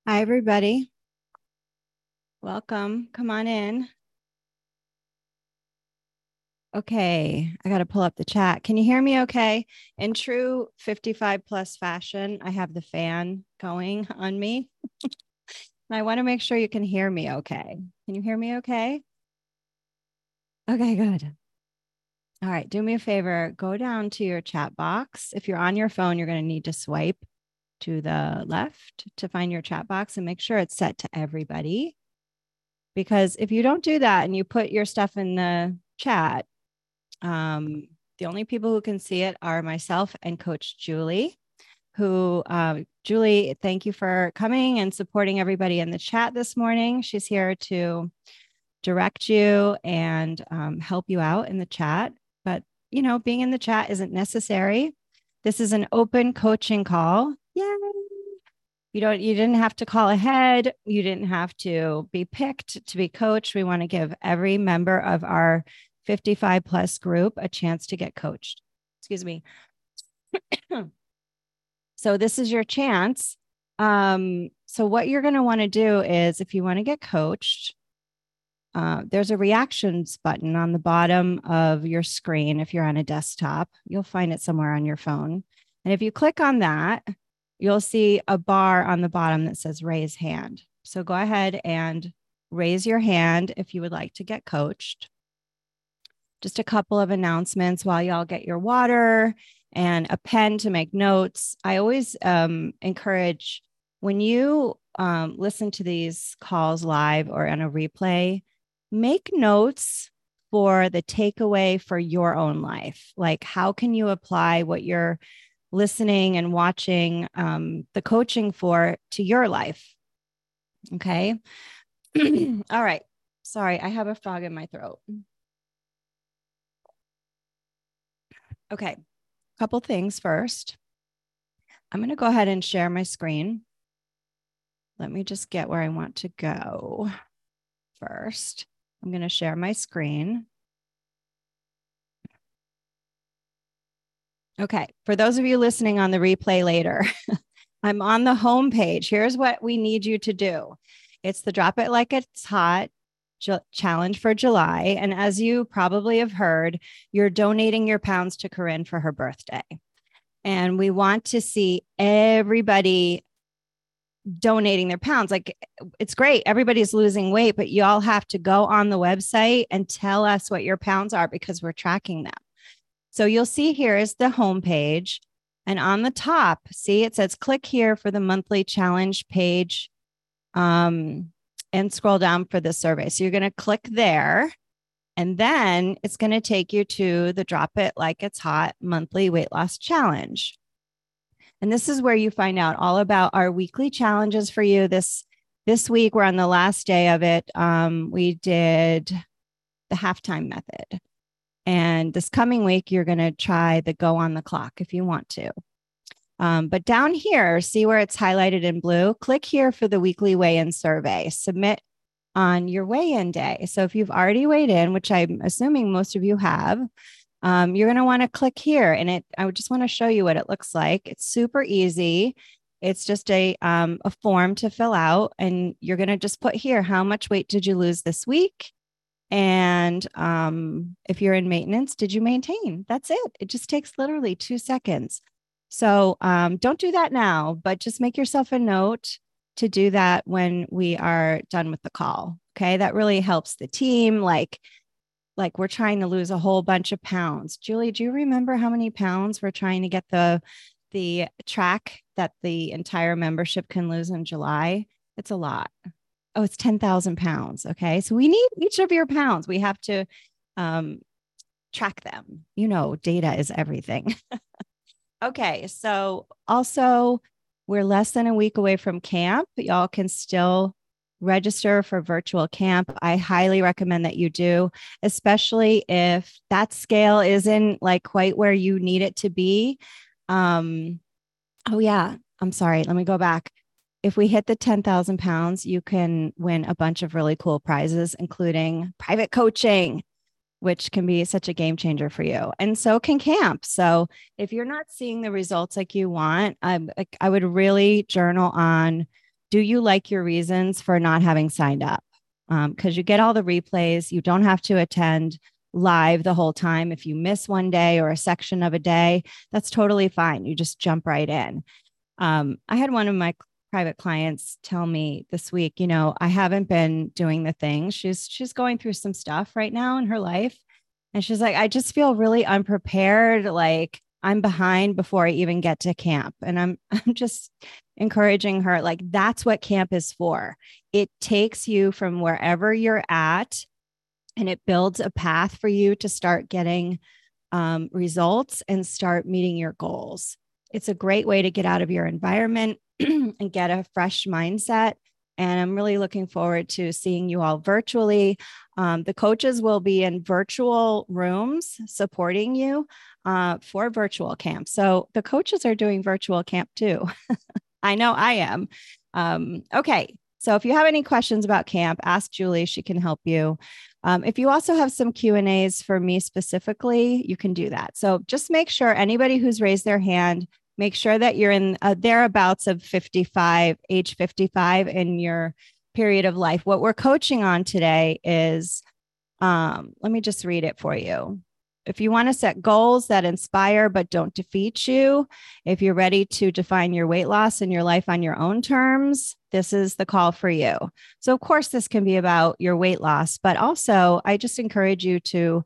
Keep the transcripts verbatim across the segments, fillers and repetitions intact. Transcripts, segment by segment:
Hi, everybody. Welcome. Come on in. Okay, I got to pull up the chat. Can you hear me okay? In true fifty-five plus fashion, I have the fan going on me. And I want to make sure you can hear me okay. Can you hear me okay? Okay, good. All right, do me a favor. Go down to your chat box. If you're on your phone, you're going to need to swipe to the left to find your chat box and make sure it's set to everybody. Because if you don't do that and you put your stuff in the chat, um, the only people who can see it are myself and Coach Julie, who, uh, Julie, thank you for coming and supporting everybody in the chat this morning. She's here to direct you and um, help you out in the chat. But, you know, being in the chat isn't necessary. This is an open coaching call. Yay. You don't, you didn't have to call ahead. You didn't have to be picked to be coached. We want to give every member of our fifty-five plus group a chance to get coached. Excuse me. So this is your chance. Um, so what you're going to want to do is if you want to get coached, uh, there's a reactions button on the bottom of your screen. If you're on a desktop, you'll find it somewhere on your phone. And if you click on that, you'll see a bar on the bottom that says raise hand. So go ahead and raise your hand if you would like to get coached. Just a couple of announcements while y'all get your water and a pen to make notes. I always um, encourage when you um, listen to these calls live or on a replay, make notes for the takeaway for your own life. Like, how can you apply what you're listening and watching um, the coaching for to your life? Okay. All right. Sorry, I have a frog in my throat. Okay. A couple things first. I'm going to go ahead and share my screen. Let me just get where I want to go first. I'm going to share my screen. Okay. For those of you listening on the replay later, I'm on the home page. Here's what we need you to do. It's the Drop It Like It's Hot challenge for July. And as you probably have heard, you're donating your pounds to Corinne for her birthday. And we want to see everybody donating their pounds. Like, it's great. Everybody's losing weight, but you all have to go on the website and tell us what your pounds are because we're tracking them. So you'll see here is the homepage. And on the top, see, it says click here for the monthly challenge page um, and scroll down for the survey. So you're going to click there. And then it's going to take you to the Drop It Like It's Hot monthly weight loss challenge. And this is where you find out all about our weekly challenges for you. This, this week, we're on the last day of it. Um, we did the halftime method. And this coming week, you're going to try the go on the clock if you want to. Um, but down here, see where it's highlighted in blue? Click here for the weekly weigh-in survey. Submit on your weigh-in day. So if you've already weighed in, which I'm assuming most of you have, um, you're going to want to click here. And it, I would just want to show you what it looks like. It's super easy. It's just a, um, a form to fill out. And you're going to just put here, how much weight did you lose this week? And um, if you're in maintenance, did you maintain? That's it. It just takes literally two seconds. So um, don't do that now, but just make yourself a note to do that when we are done with the call. Okay. That really helps the team. Like, like we're trying to lose a whole bunch of pounds. Julie, do you remember how many pounds we're trying to get the, the track that the entire membership can lose in July? It's a lot. Oh, it's ten thousand pounds. Okay. So we need each of your pounds. We have to um, track them. You know, data is everything. Okay. So also, we're less than a week away from camp. Y'all can still register for virtual camp. I highly recommend that you do, especially if that scale isn't like quite where you need it to be. Um, oh, yeah. I'm sorry. Let me go back. If we hit the ten thousand pounds, you can win a bunch of really cool prizes, including private coaching, which can be such a game changer for you. And so can camp. So if you're not seeing the results like you want, I, I would really journal on do you like your reasons for not having signed up? Because um, you get all the replays. You don't have to attend live the whole time. If you miss one day or a section of a day, that's totally fine. You just jump right in. Um, I had one of my private clients tell me this week, you know, I haven't been doing the thing. She's she's going through some stuff right now in her life. And she's like, I just feel really unprepared. Like I'm behind before I even get to camp. And I'm I'm just encouraging her, like, that's what camp is for. It takes you from wherever you're at and it builds a path for you to start getting um, results and start meeting your goals. It's a great way to get out of your environment and get a fresh mindset. And I'm really looking forward to seeing you all virtually. Um, the coaches will be in virtual rooms supporting you uh, for virtual camp. So the coaches are doing virtual camp too. I know I am. Um, okay. So if you have any questions about camp, ask Julie. She can help you. Um, if you also have some Q and A's for me specifically, you can do that. So just make sure anybody who's raised their hand, make sure that you're in uh, thereabouts of fifty-five, age fifty-five in your period of life. What we're coaching on today is, um, let me just read it for you. If you want to set goals that inspire but don't defeat you, if you're ready to define your weight loss and your life on your own terms, this is the call for you. So, of course, this can be about your weight loss, but also I just encourage you to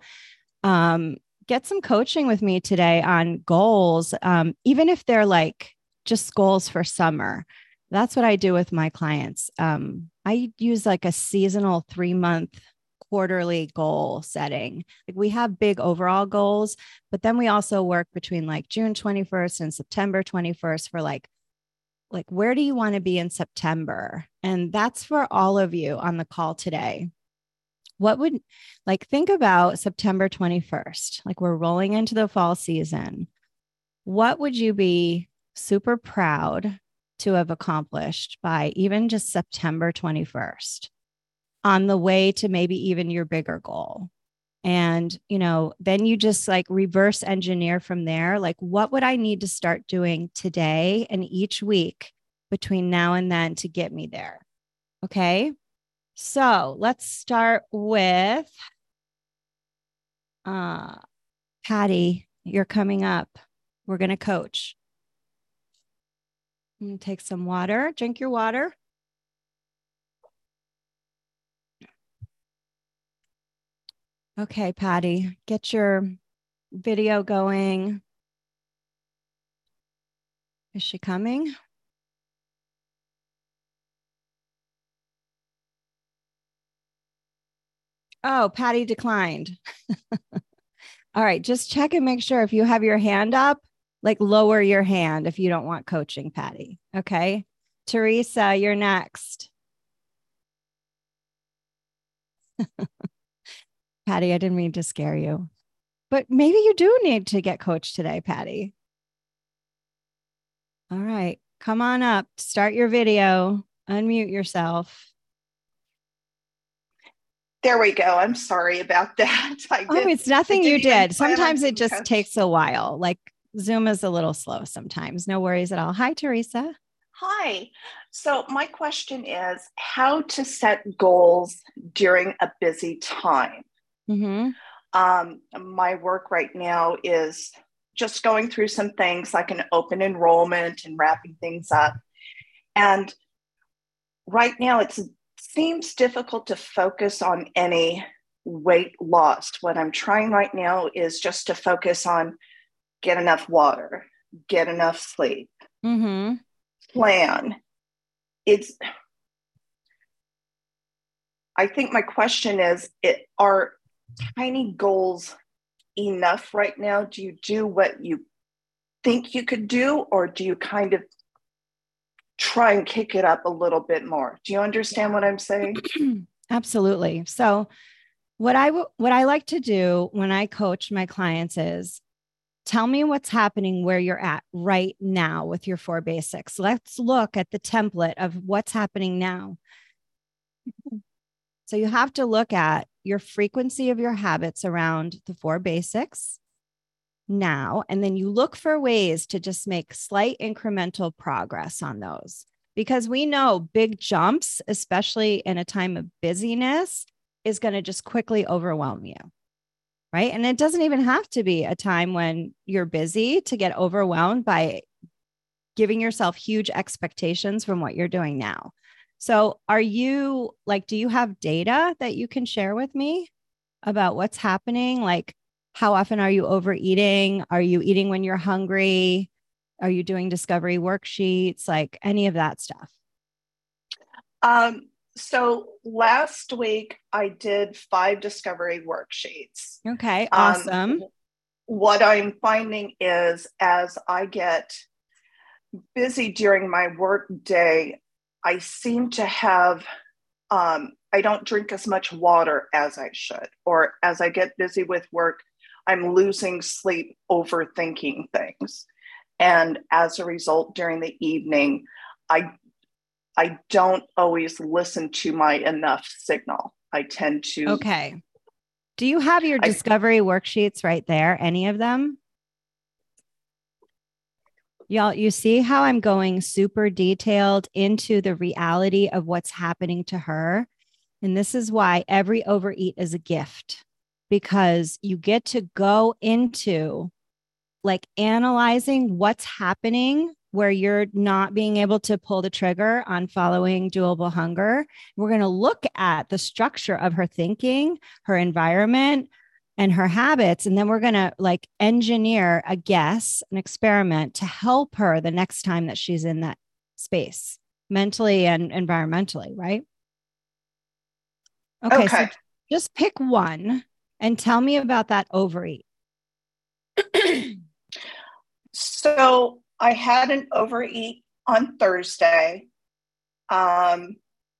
um, get some coaching with me today on goals, um, even if they're like just goals for summer. That's what I do with my clients. Um, I use like a seasonal three month quarterly goal setting. Like we have big overall goals, but then we also work between like June twenty-first and September twenty-first for like, like, where do you want to be in September? And that's for all of you on the call today. What would, like, think about September twenty-first, like we're rolling into the fall season. What would you be super proud to have accomplished by even just September twenty-first? On the way to maybe even your bigger goal. And, you know, then you just like reverse engineer from there. Like, what would I need to start doing today and each week between now and then to get me there? Okay. So let's start with uh, Patty. You're coming up. We're going to coach. Take some water. Drink your water. Okay, Patty, get your video going. Is she coming? Oh, Patty declined. All right, just check and make sure if you have your hand up, like lower your hand if you don't want coaching, Patty. Okay. Teresa, you're next. Patty, I didn't mean to scare you, but maybe you do need to get coached today, Patty. All right, come on up, start your video, unmute yourself. There we go. I'm sorry about that. I oh, did, it's nothing you did. Sometimes it just coach. takes a while. Like Zoom is a little slow sometimes. No worries at all. Hi, Teresa. Hi. So my question is how to set goals during a busy time. Mm-hmm. Um, my work right now is just going through some things like an open enrollment and wrapping things up. And right now it seems difficult to focus on any weight loss. What I'm trying right now is just to focus on get enough water, get enough sleep, mm-hmm. plan. It's, I think my question is, it are tiny goals enough right now? Do you do what you think you could do, or do you kind of try and kick it up a little bit more? Do you understand what I'm saying? Absolutely. So what I w- what I like to do when I coach my clients is tell me what's happening where you're at right now with your four basics. Let's look at the template of what's happening now. So you have to look at your frequency of your habits around the four basics now, and then you look for ways to just make slight incremental progress on those. because we know big jumps, especially in a time of busyness, is going to just quickly overwhelm you. Right. And it doesn't even have to be a time when you're busy to get overwhelmed by giving yourself huge expectations from what you're doing now. So are you like, do you have data that you can share with me about what's happening? Like, how often are you overeating? Are you eating when you're hungry? Are you doing discovery worksheets? Like any of that stuff? Um, so last week I did five discovery worksheets. Okay, Um, awesome. what I'm finding is as I get busy during my work day, I seem to have, um, I don't drink as much water as I should, or as I get busy with work, I'm losing sleep, overthinking things. And as a result, during the evening, I I don't always listen to my enough signal. I tend to. Okay. Do you have your I, discovery worksheets right there? Any of them? Y'all, you see how I'm going super detailed into the reality of what's happening to her? And this is why every overeat is a gift, because you get to go into like analyzing what's happening where you're not being able to pull the trigger on following doable hunger. We're going to look at the structure of her thinking, her environment, and her habits. And then we're going to like engineer a guess, an experiment to help her the next time that she's in that space, mentally and environmentally, right? Okay, okay. so just pick one and tell me about that overeat. So I had an overeat on Thursday. Um,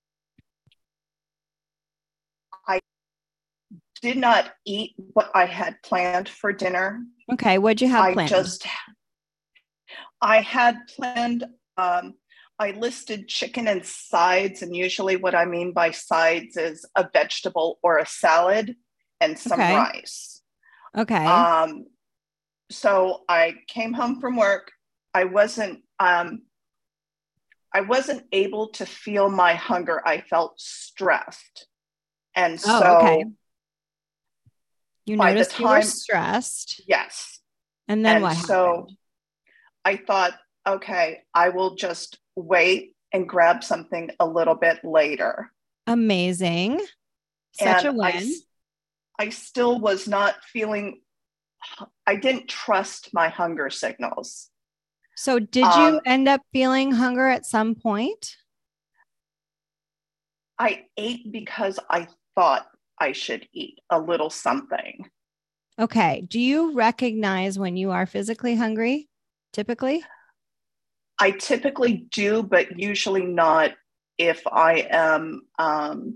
I did not eat what I had planned for dinner. Okay, what'd you have I planned? just, I had planned, um, I listed chicken and sides. And usually what I mean by sides is a vegetable or a salad and some Okay. rice. Okay. Um, so I came home from work. I wasn't, um, I wasn't able to feel my hunger. I felt stressed. And Oh, so okay. You by the noticed you were time, stressed. yes. And then And what so happened? I thought, okay, I will just wait and grab something a little bit later. Amazing. Such And a I, win. I still was not feeling, I didn't trust my hunger signals. So did you Um, end up feeling hunger at some point? I ate because I thought I should eat a little something. Okay. Do you recognize when you are physically hungry, typically? I typically do, but usually not if I am um,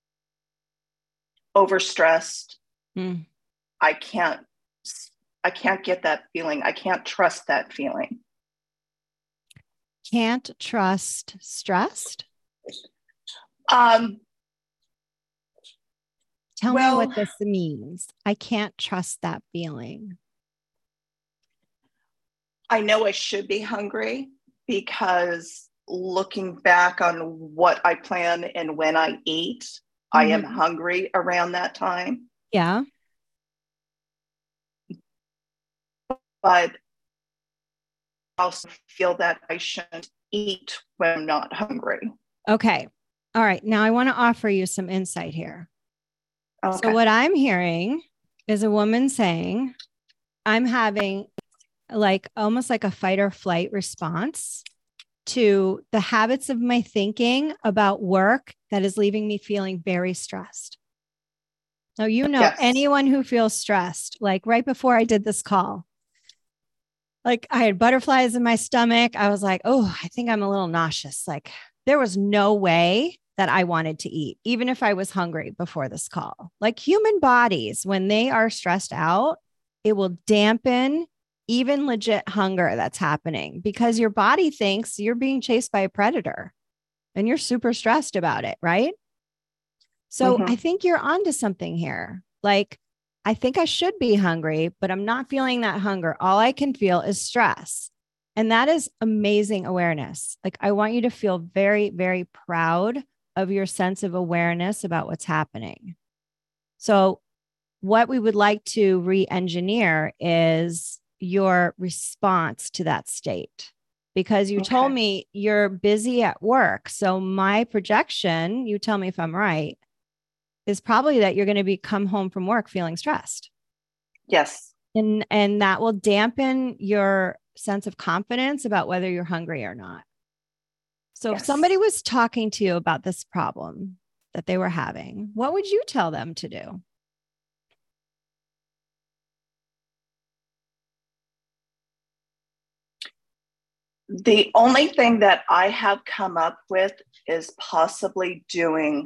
overstressed. Hmm. I can't. I can't get that feeling. I can't trust that feeling. Can't trust stressed? Um, Tell me well, what this means. I can't trust that feeling. I know I should be hungry because looking back on what I plan and when I eat, I am Mm-hmm. hungry around that time. Yeah. But I also feel that I shouldn't eat when I'm not hungry. Okay. All right. Now I want to offer you some insight here. So Okay. what I'm hearing is a woman saying, I'm having like almost like a fight or flight response to the habits of my thinking about work that is leaving me feeling very stressed. Now, you know, Yes. anyone who feels stressed, like right before I did this call, like I had butterflies in my stomach. I was like, oh, I think I'm a little nauseous. Like there was no way that I wanted to eat, even if I was hungry before this call. Like human bodies, when they are stressed out, it will dampen even legit hunger that's happening because your body thinks you're being chased by a predator and you're super stressed about it, right? So I Mm-hmm. think you're onto something here. Like, I think I should be hungry, but I'm not feeling that hunger. All I can feel is stress. And that is amazing awareness. Like, I want you to feel very, very proud of your sense of awareness about what's happening. So what we would like to re-engineer is your response to that state, because you okay. told me you're busy at work. So my projection, you tell me if I'm right, is probably that you're going to be come home from work feeling stressed. Yes. And, and that will dampen your sense of confidence about whether you're hungry or not. So yes. if somebody was talking to you about this problem that they were having, what would you tell them to do? The only thing that I have come up with is possibly doing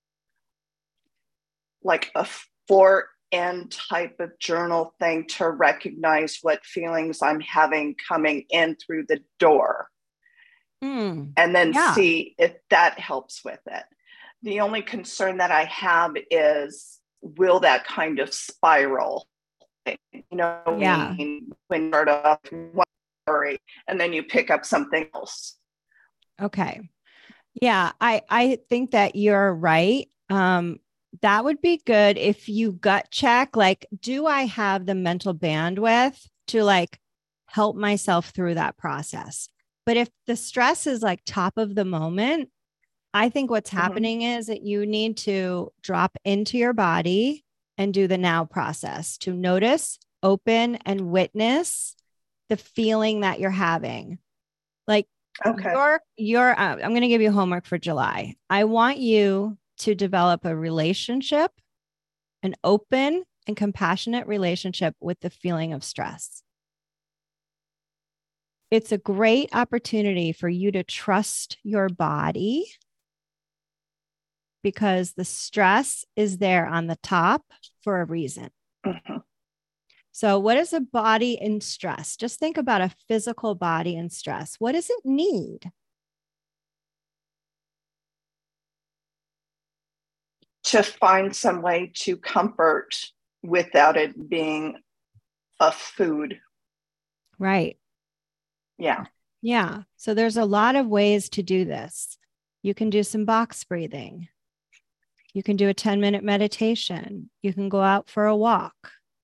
like a four end type of journal thing to recognize what feelings I'm having coming in through the door. Mm, and then yeah. see if that helps with it. The only concern that I have is, will that kind of spiral? You know, yeah. when, when you start off one story and then you pick up something else. Okay. Yeah, I, I think that you're right. Um, that would be good if you gut check, like, do I have the mental bandwidth to like help myself through that process? But if the stress is like top of the moment, I think what's mm-hmm. happening is that you need to drop into your body and do the now process to notice, open, and witness the feeling that you're having. Like, okay. you're, you're, uh, I'm going to give you homework for July. I want you to develop a relationship, an open and compassionate relationship with the feeling of stress. It's a great opportunity for you to trust your body, because the stress is there on the top for a reason. Mm-hmm. So what is a body in stress? Just think about a physical body in stress. What does it need? To find some way to comfort without it being a food. Right. Yeah. Yeah. So there's a lot of ways to do this. You can do some box breathing. You can do a ten minute meditation. You can go out for a walk.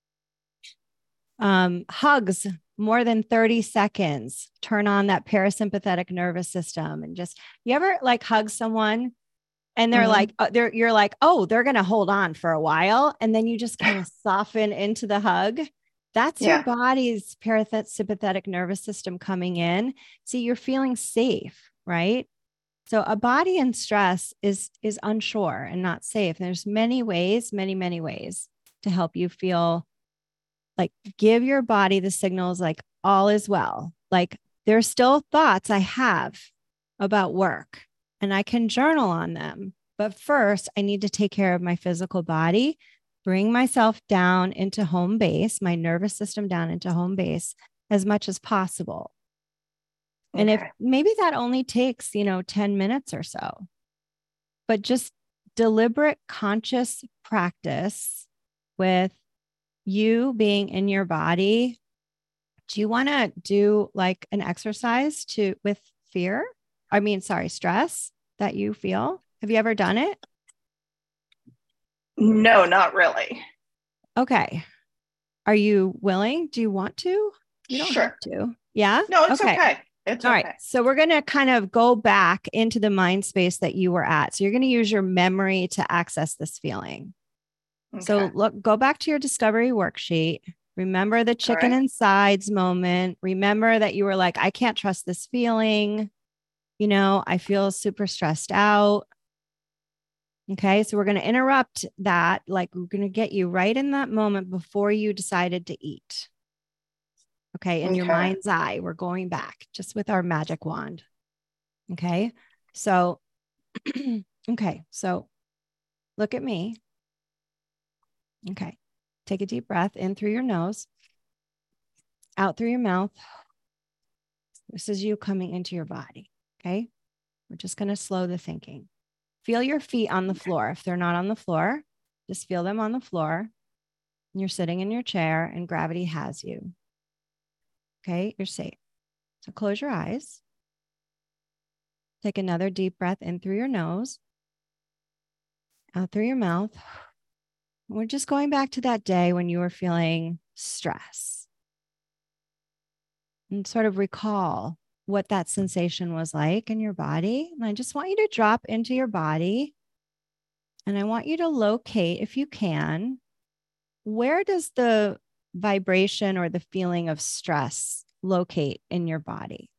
Um, hugs, more than thirty seconds, turn on that parasympathetic nervous system. And just, you ever like hug someone and they're mm-hmm. like, uh, they're, you're like, oh, they're going to hold on for a while. And then you just kind of soften into the hug. That's yeah. your body's parasympathetic nervous system coming in. See, you're feeling safe, right? So a body in stress is, is unsure and not safe. There's many ways, many, many ways to help you feel like, give your body the signals, like all is well. Like, there's still thoughts I have about work and I can journal on them. But first, I need to take care of my physical body, bring myself down into home base, my nervous system down into home base as much as possible. Okay. And if maybe that only takes, you know, ten minutes or so, but just deliberate, conscious practice with you being in your body. Do you want to do like an exercise to with fear? I mean, sorry, stress that you feel? Have you ever done it? No, not really. Okay. Are you willing? Do you want to? You don't sure. have to. Yeah. No, it's okay. okay. It's All okay. right. So we're going to kind of go back into the mind space that you were at. So you're going to use your memory to access this feeling. Okay. So look, go back to your discovery worksheet. Remember the chicken right. and sides moment. Remember that you were like, I can't trust this feeling. You know, I feel super stressed out. Okay. So we're going to interrupt that. Like, we're going to get you right in that moment before you decided to eat. Okay. In okay. your mind's eye, we're going back just with our magic wand. Okay. So, okay. So look at me. Okay. Take a deep breath in through your nose, out through your mouth. This is you coming into your body. Okay. We're just going to slow the thinking. Feel your feet on the floor. If they're not on the floor, just feel them on the floor. You're sitting in your chair and gravity has you. Okay. You're safe. So close your eyes. Take another deep breath in through your nose, out through your mouth. We're just going back to that day when you were feeling stress and sort of recall what that sensation was like in your body. And I just want you to drop into your body. And I want you to locate, if you can, where does the vibration or the feeling of stress locate in your body?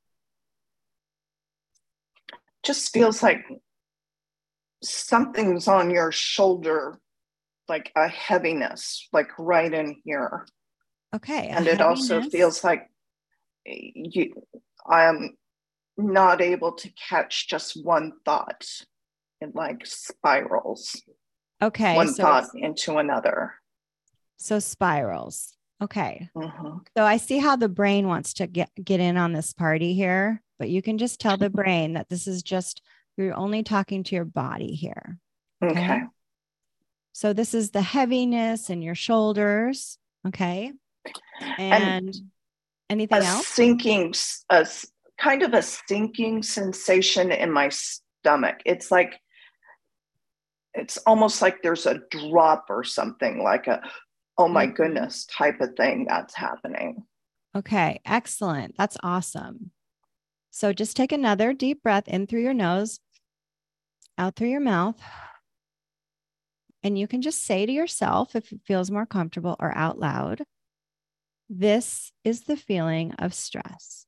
Just feels like something's on your shoulder, like a heaviness, like right in here. Okay. And it also feels like you, I'm not able to catch just one thought. It like spirals. Okay. One so thought into another. So spirals. Okay. Mm-hmm. So I see how the brain wants to get, get in on this party here, but you can just tell the brain that this is just, you're only talking to your body here. Okay. okay. So this is the heaviness in your shoulders. Okay. And, and anything a else? Sinking, a kind of a sinking sensation in my stomach. It's like, it's almost like there's a drop or something, like a, oh my mm-hmm. goodness type of thing that's happening. Okay, excellent. That's awesome. So just take another deep breath in through your nose, out through your mouth. And you can just say to yourself, if it feels more comfortable, or out loud, this is the feeling of stress.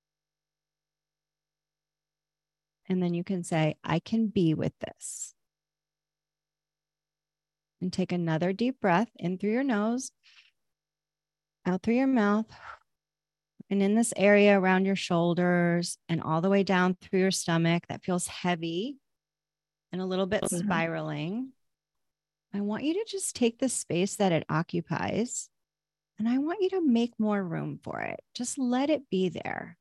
And then you can say, I can be with this. And take another deep breath in through your nose, out through your mouth, and in this area around your shoulders and all the way down through your stomach that feels heavy and a little bit mm-hmm. spiraling. I want you to just take the space that it occupies, and I want you to make more room for it. Just let it be there.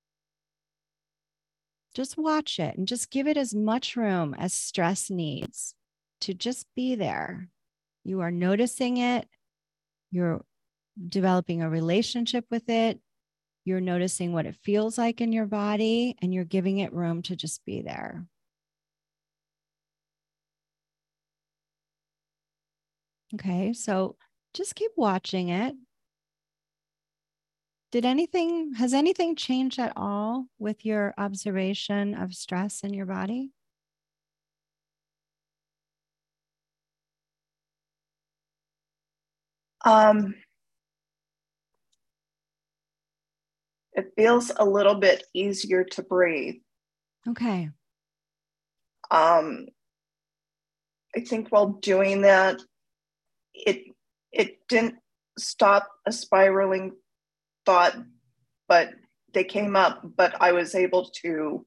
Just watch it and just give it as much room as stress needs to just be there. You are noticing it. You're developing a relationship with it. You're noticing what it feels like in your body, and you're giving it room to just be there. Okay, so just keep watching it. Did anything, has anything changed at all with your observation of stress in your body? Um, it feels a little bit easier to breathe. Okay. Um, I think while doing that, it it didn't stop a spiraling thought, but they came up, but I was able to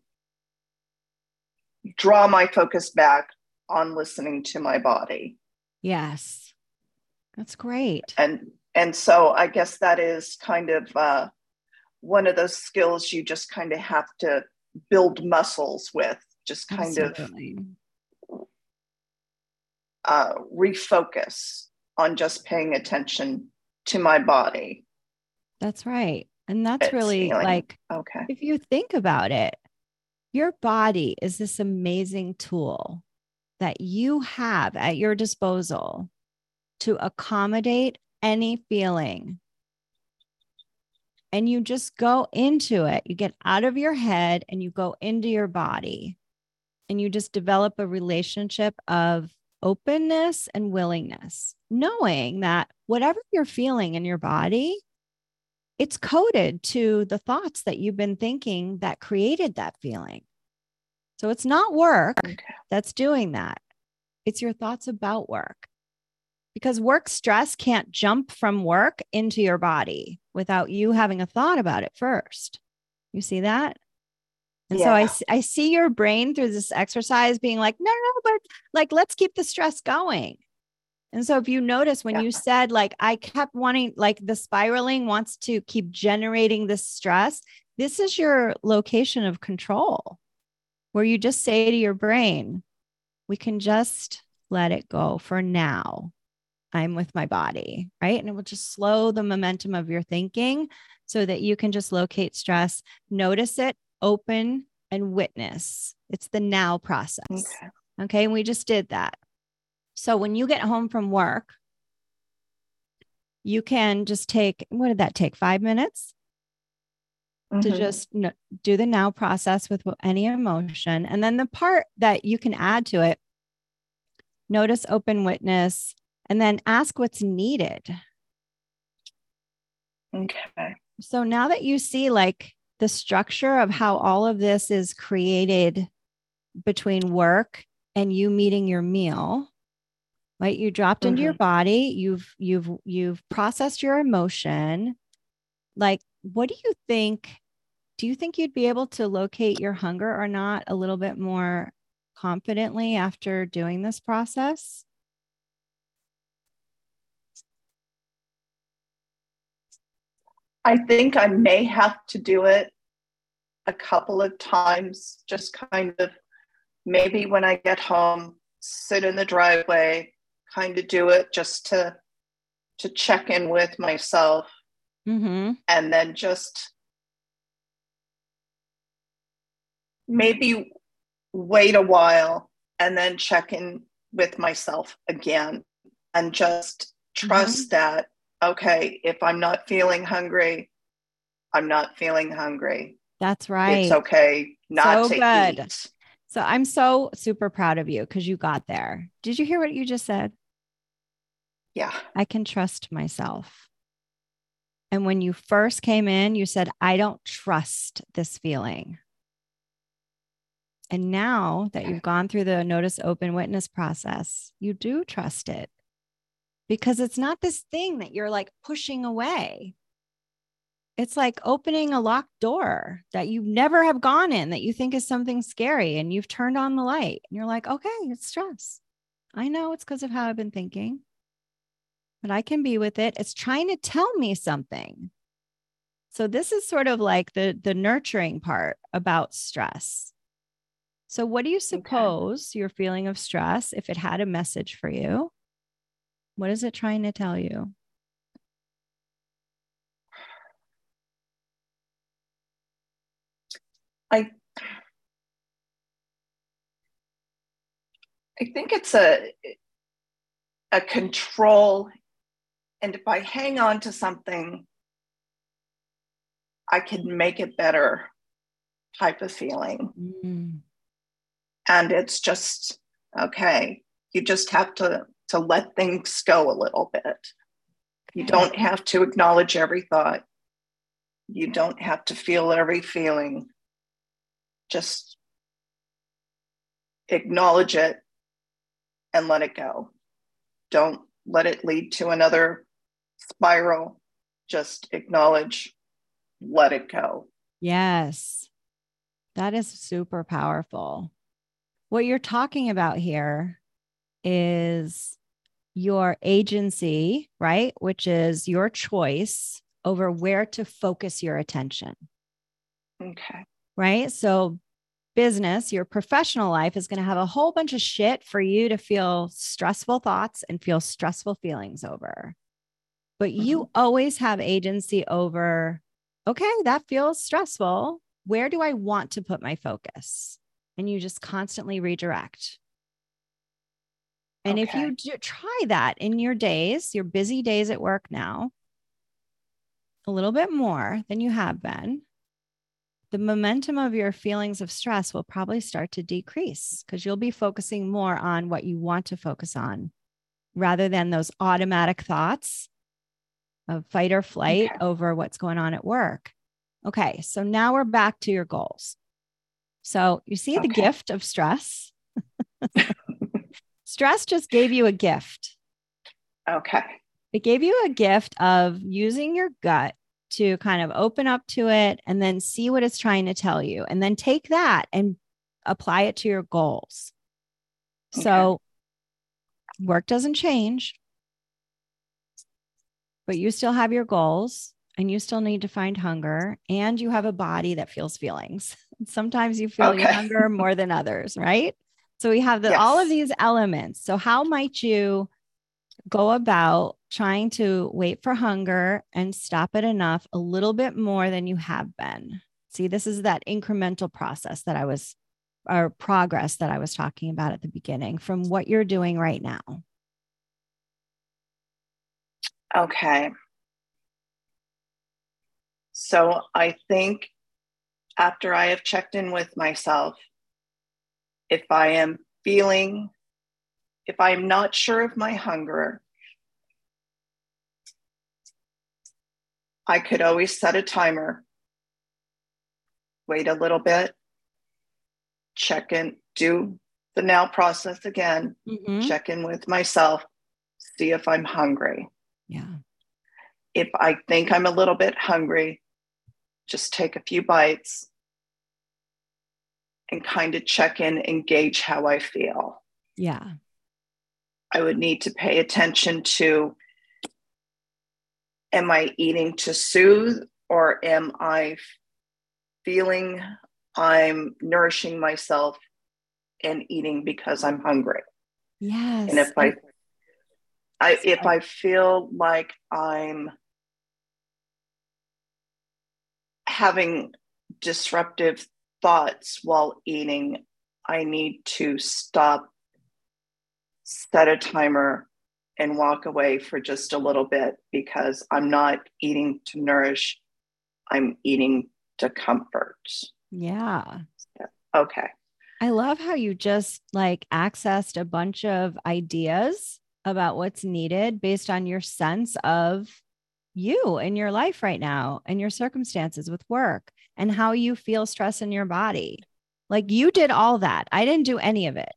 draw my focus back on listening to my body. Yes. That's great. And and so I guess that is kind of uh, one of those skills you just kind of have to build muscles with, just kind Absolutely. of uh, refocus on just paying attention to my body. That's right. And that's It's really feeling, like, okay. If you think about it, your body is this amazing tool that you have at your disposal to accommodate any feeling. And you just go into it. You get out of your head and you go into your body, and you just develop a relationship of openness and willingness, knowing that whatever you're feeling in your body, it's coded to the thoughts that you've been thinking that created that feeling. So it's not work okay. that's doing that. It's your thoughts about work. Because work stress can't jump from work into your body without you having a thought about it first. You see that? And yeah. so I, I see your brain through this exercise being like, no, no, but like, let's keep the stress going. And so if you notice when yeah. you said, like, I kept wanting, like the spiraling wants to keep generating this stress, this is your location of control, where you just say to your brain, we can just let it go for now. I'm with my body, right? And it will just slow the momentum of your thinking so that you can just locate stress, notice it, open, and witness. It's the now process. Okay. Okay. And we just did that. So when you get home from work, you can just take, what did that take? Five minutes mm-hmm. to just do the now process with any emotion. And then the part that you can add to it, notice, open, witness, and then ask what's needed. Okay. So now that you see like the structure of how all of this is created between work and you meeting your meal, right? You dropped mm-hmm. into your body, you've, you've, you've processed your emotion. Like, what do you think? Do you think you'd be able to locate your hunger or not a little bit more confidently after doing this process? I think I may have to do it a couple of times, just kind of maybe when I get home, sit in the driveway, kind of do it just to to check in with myself, mm-hmm. and then just maybe wait a while and then check in with myself again and just trust mm-hmm. that, okay, if I'm not feeling hungry, I'm not feeling hungry. That's right. It's okay not so to good. eat. So I'm so super proud of you because you got there. Did you hear what you just said? Yeah. I can trust myself. And when you first came in, you said, I don't trust this feeling. And now that you've gone through the notice, open, witness process, you do trust it because it's not this thing that you're like pushing away. It's like opening a locked door that you never have gone in that you think is something scary, and you've turned on the light and you're like, okay, it's stress. I know it's because of how I've been thinking, but I can be with it. It's trying to tell me something. So this is sort of like the, the nurturing part about stress. So what do you suppose okay. your feeling of stress, if it had a message for you, what is it trying to tell you? I I think it's a a control, and if I hang on to something, I can make it better type of feeling. Mm. And it's just, okay, you just have to, to let things go a little bit. You don't have to acknowledge every thought. You don't have to feel every feeling. Just acknowledge it and let it go. Don't let it lead to another spiral. Just acknowledge, let it go. Yes, that is super powerful. What you're talking about here is your agency, right? Which is your choice over where to focus your attention. Okay. Right? So business, your professional life is going to have a whole bunch of shit for you to feel stressful thoughts and feel stressful feelings over. But mm-hmm. you always have agency over, okay, that feels stressful. Where do I want to put my focus? And you just constantly redirect. And okay. if you do, try that in your days, your busy days at work now, a little bit more than you have been, the momentum of your feelings of stress will probably start to decrease because you'll be focusing more on what you want to focus on rather than those automatic thoughts of fight or flight okay. over what's going on at work. Okay, so now we're back to your goals. So you see okay. the gift of stress. Stress just gave you a gift. Okay. It gave you a gift of using your gut to kind of open up to it and then see what it's trying to tell you. And then take that and apply it to your goals. Okay. So work doesn't change, but you still have your goals and you still need to find hunger, and you have a body that feels feelings. Sometimes you feel okay. your hunger more than others, right? So we have the, yes. all of these elements. So how might you go about trying to wait for hunger and stop it enough, a little bit more than you have been. See, this is that incremental process that I was, or progress that I was talking about at the beginning from what you're doing right now. Okay. So I think after I have checked in with myself, if I am feeling, if I'm not sure of my hunger, I could always set a timer, wait a little bit, check in, do the now process again, mm-hmm. check in with myself, see if I'm hungry. Yeah. If I think I'm a little bit hungry, just take a few bites and kind of check in and gauge how I feel. Yeah. I would need to pay attention to, am I eating to soothe, or am I feeling I'm nourishing myself and eating because I'm hungry? Yes. And if I, I if I feel like I'm having disruptive thoughts while eating, I need to stop, set a timer, and walk away for just a little bit, because I'm not eating to nourish, I'm eating to comfort. Yeah. Okay. I love how you just like accessed a bunch of ideas about what's needed based on your sense of you in your life right now and your circumstances with work and how you feel stress in your body. Like you did all that. I didn't do any of it.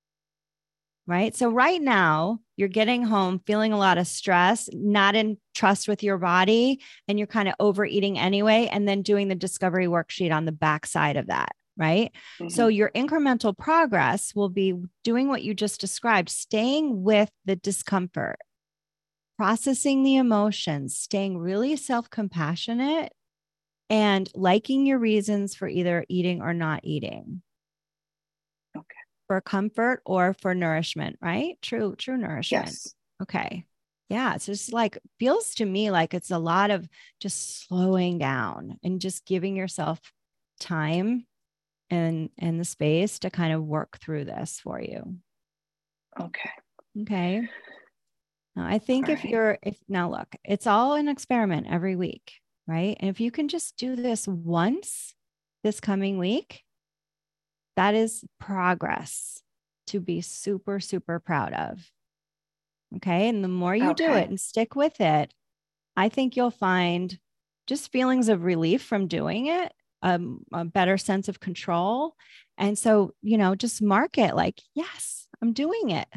Right. So right now you're getting home feeling a lot of stress, not in trust with your body, and you're kind of overeating anyway, and then doing the discovery worksheet on the backside of that. Right. Mm-hmm. So your incremental progress will be doing what you just described, staying with the discomfort, processing the emotions, staying really self-compassionate, and liking your reasons for either eating or not eating. Okay. For comfort or for nourishment, right? True, true nourishment. Yes. Okay. Yeah. It's just like, feels to me like it's a lot of just slowing down and just giving yourself time and, and the space to kind of work through this for you. Okay. Okay. Now, I think all if right. you're, if now look, it's all an experiment every week, right? And if you can just do this once this coming week, that is progress to be super, super proud of. Okay. And the more you okay. do it and stick with it, I think you'll find just feelings of relief from doing it, um, a better sense of control. And so, you know, just mark it like, yes, I'm doing it.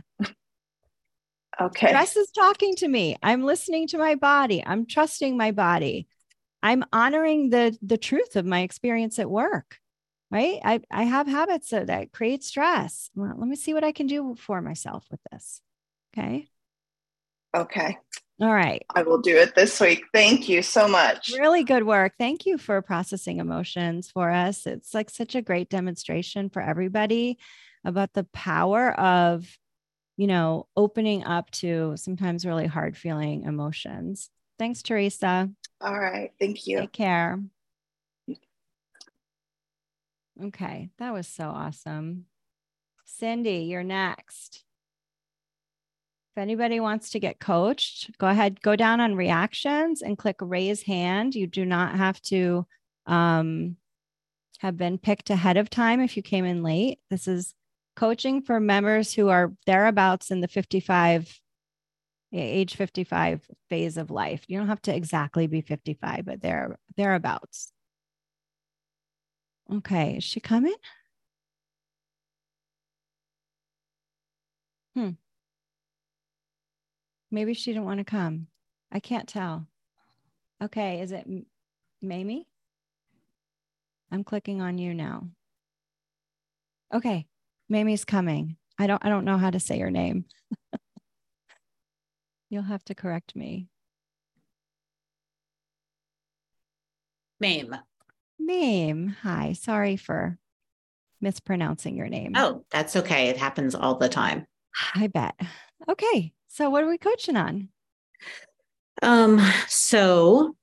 Okay. Stress is talking to me. I'm listening to my body. I'm trusting my body. I'm honoring the, the truth of my experience at work. Right. I, I have habits that, that create stress. Well, let me see what I can do for myself with this. Okay. Okay. All right. I will do it this week. Thank you so much. Really good work. Thank you for processing emotions for us. It's like such a great demonstration for everybody about the power of, you know, opening up to sometimes really hard feeling emotions. Thanks, Teresa. All right. Thank you. Take care. Okay, that was so awesome. Cindy, you're next. If anybody wants to get coached, go ahead, go down on reactions and click raise hand. You do not have to um, have been picked ahead of time if you came in late. This is coaching for members who are thereabouts in the fifty-five, age fifty-five phase of life. You don't have to exactly be fifty-five, but they're thereabouts. Okay, is she coming? Hmm. Maybe she didn't want to come. I can't tell. Okay, is it Mamie? I'm clicking on you now. Okay, Mamie's coming. I don't I don't know how to say your name. You'll have to correct me. Mame. Mame. Hi. Sorry for mispronouncing your name. Oh, that's okay. It happens all the time. I bet. Okay. So what are we coaching on? Um, so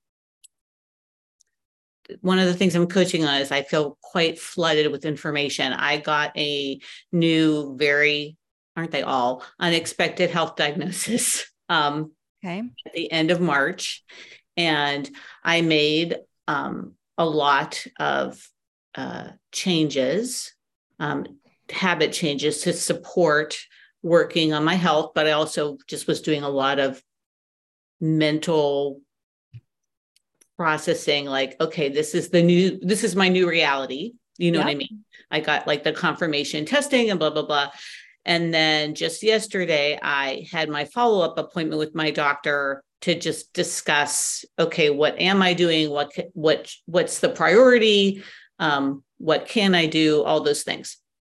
one of the things I'm coaching on is I feel quite flooded with information. I got a new, very, aren't they all, unexpected health diagnosis um, okay. at the end of March. And I made um, a lot of uh, changes, um, habit changes to support working on my health, but I also just was doing a lot of mental processing, like, okay, this is the new, this is my new reality. You know yep. what I mean? I got like the confirmation testing and blah, blah, blah. And then just yesterday, I had my follow-up appointment with my doctor to just discuss, okay, what am I doing? What, what, what's the priority? Um, what can I do? All those things.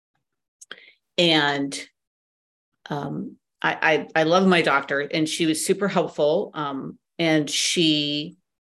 And um, I, I, I love my doctor, and she was super helpful. Um, and she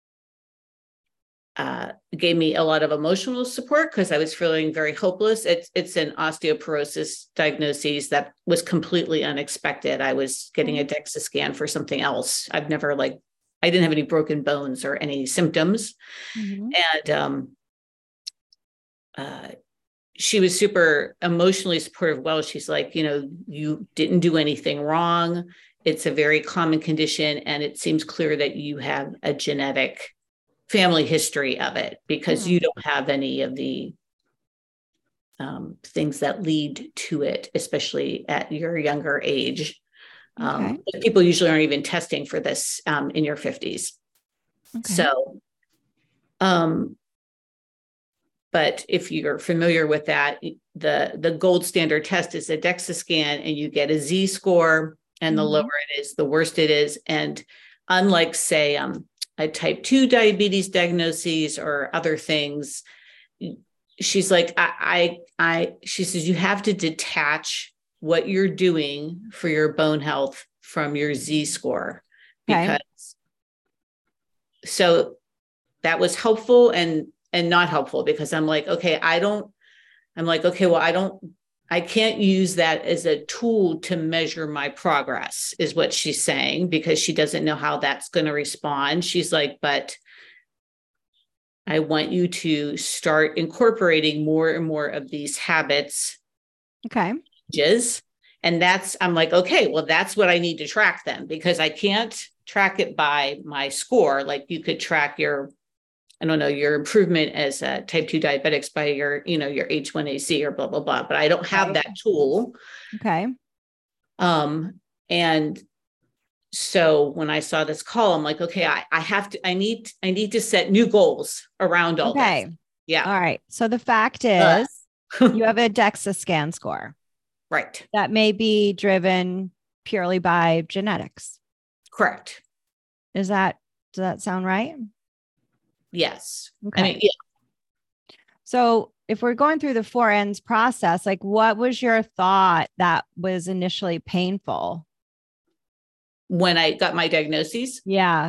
uh, gave me a lot of emotional support because I was feeling very hopeless. It's, it's an osteoporosis diagnosis that was completely unexpected. I was getting a DEXA scan for something else. I've never like, I didn't have any broken bones or any symptoms. Mm-hmm. And um, uh, she was super emotionally supportive. Well, she's like, you know, you didn't do anything wrong. It's a very common condition. And it seems clear that you have a genetic family history of it because mm. you don't have any of the um, things that lead to it, especially at your younger age. Um, okay. People usually aren't even testing for this um, in your fifties. Okay. So, um, but if you're familiar with that, the, the gold standard test is a DEXA scan, and you get a Z score, and mm-hmm. the lower it is, the worse it is. And unlike, say, um, a type two diabetes diagnosis or other things, she's like, I, I, I, she says, you have to detach what you're doing for your bone health from your Z score. Because okay. So that was helpful and, and not helpful, because I'm like, okay, I don't, I'm like, okay, well, I don't, I can't use that as a tool to measure my progress, is what she's saying, because she doesn't know how that's going to respond. She's like, but I want you to start incorporating more and more of these habits. Okay. Changes. And that's, I'm like, okay, well, that's what I need to track then, because I can't track it by my score. Like you could track your, I don't know, your improvement as a type two diabetics by your, you know, your H one A C or blah, blah, blah. But I don't have that tool. Okay. Um, and so when I saw this call, I'm like, okay, I, I have to, I need, I need to set new goals around all okay. this. Yeah. All right. So the fact is uh. you have a DEXA scan score. Right. That may be driven purely by genetics. Correct. Is that, does that sound right? Yes. Okay. I mean, yeah. So if we're going through the four ends process, like what was your thought that was initially painful? When I got my diagnoses? Yeah.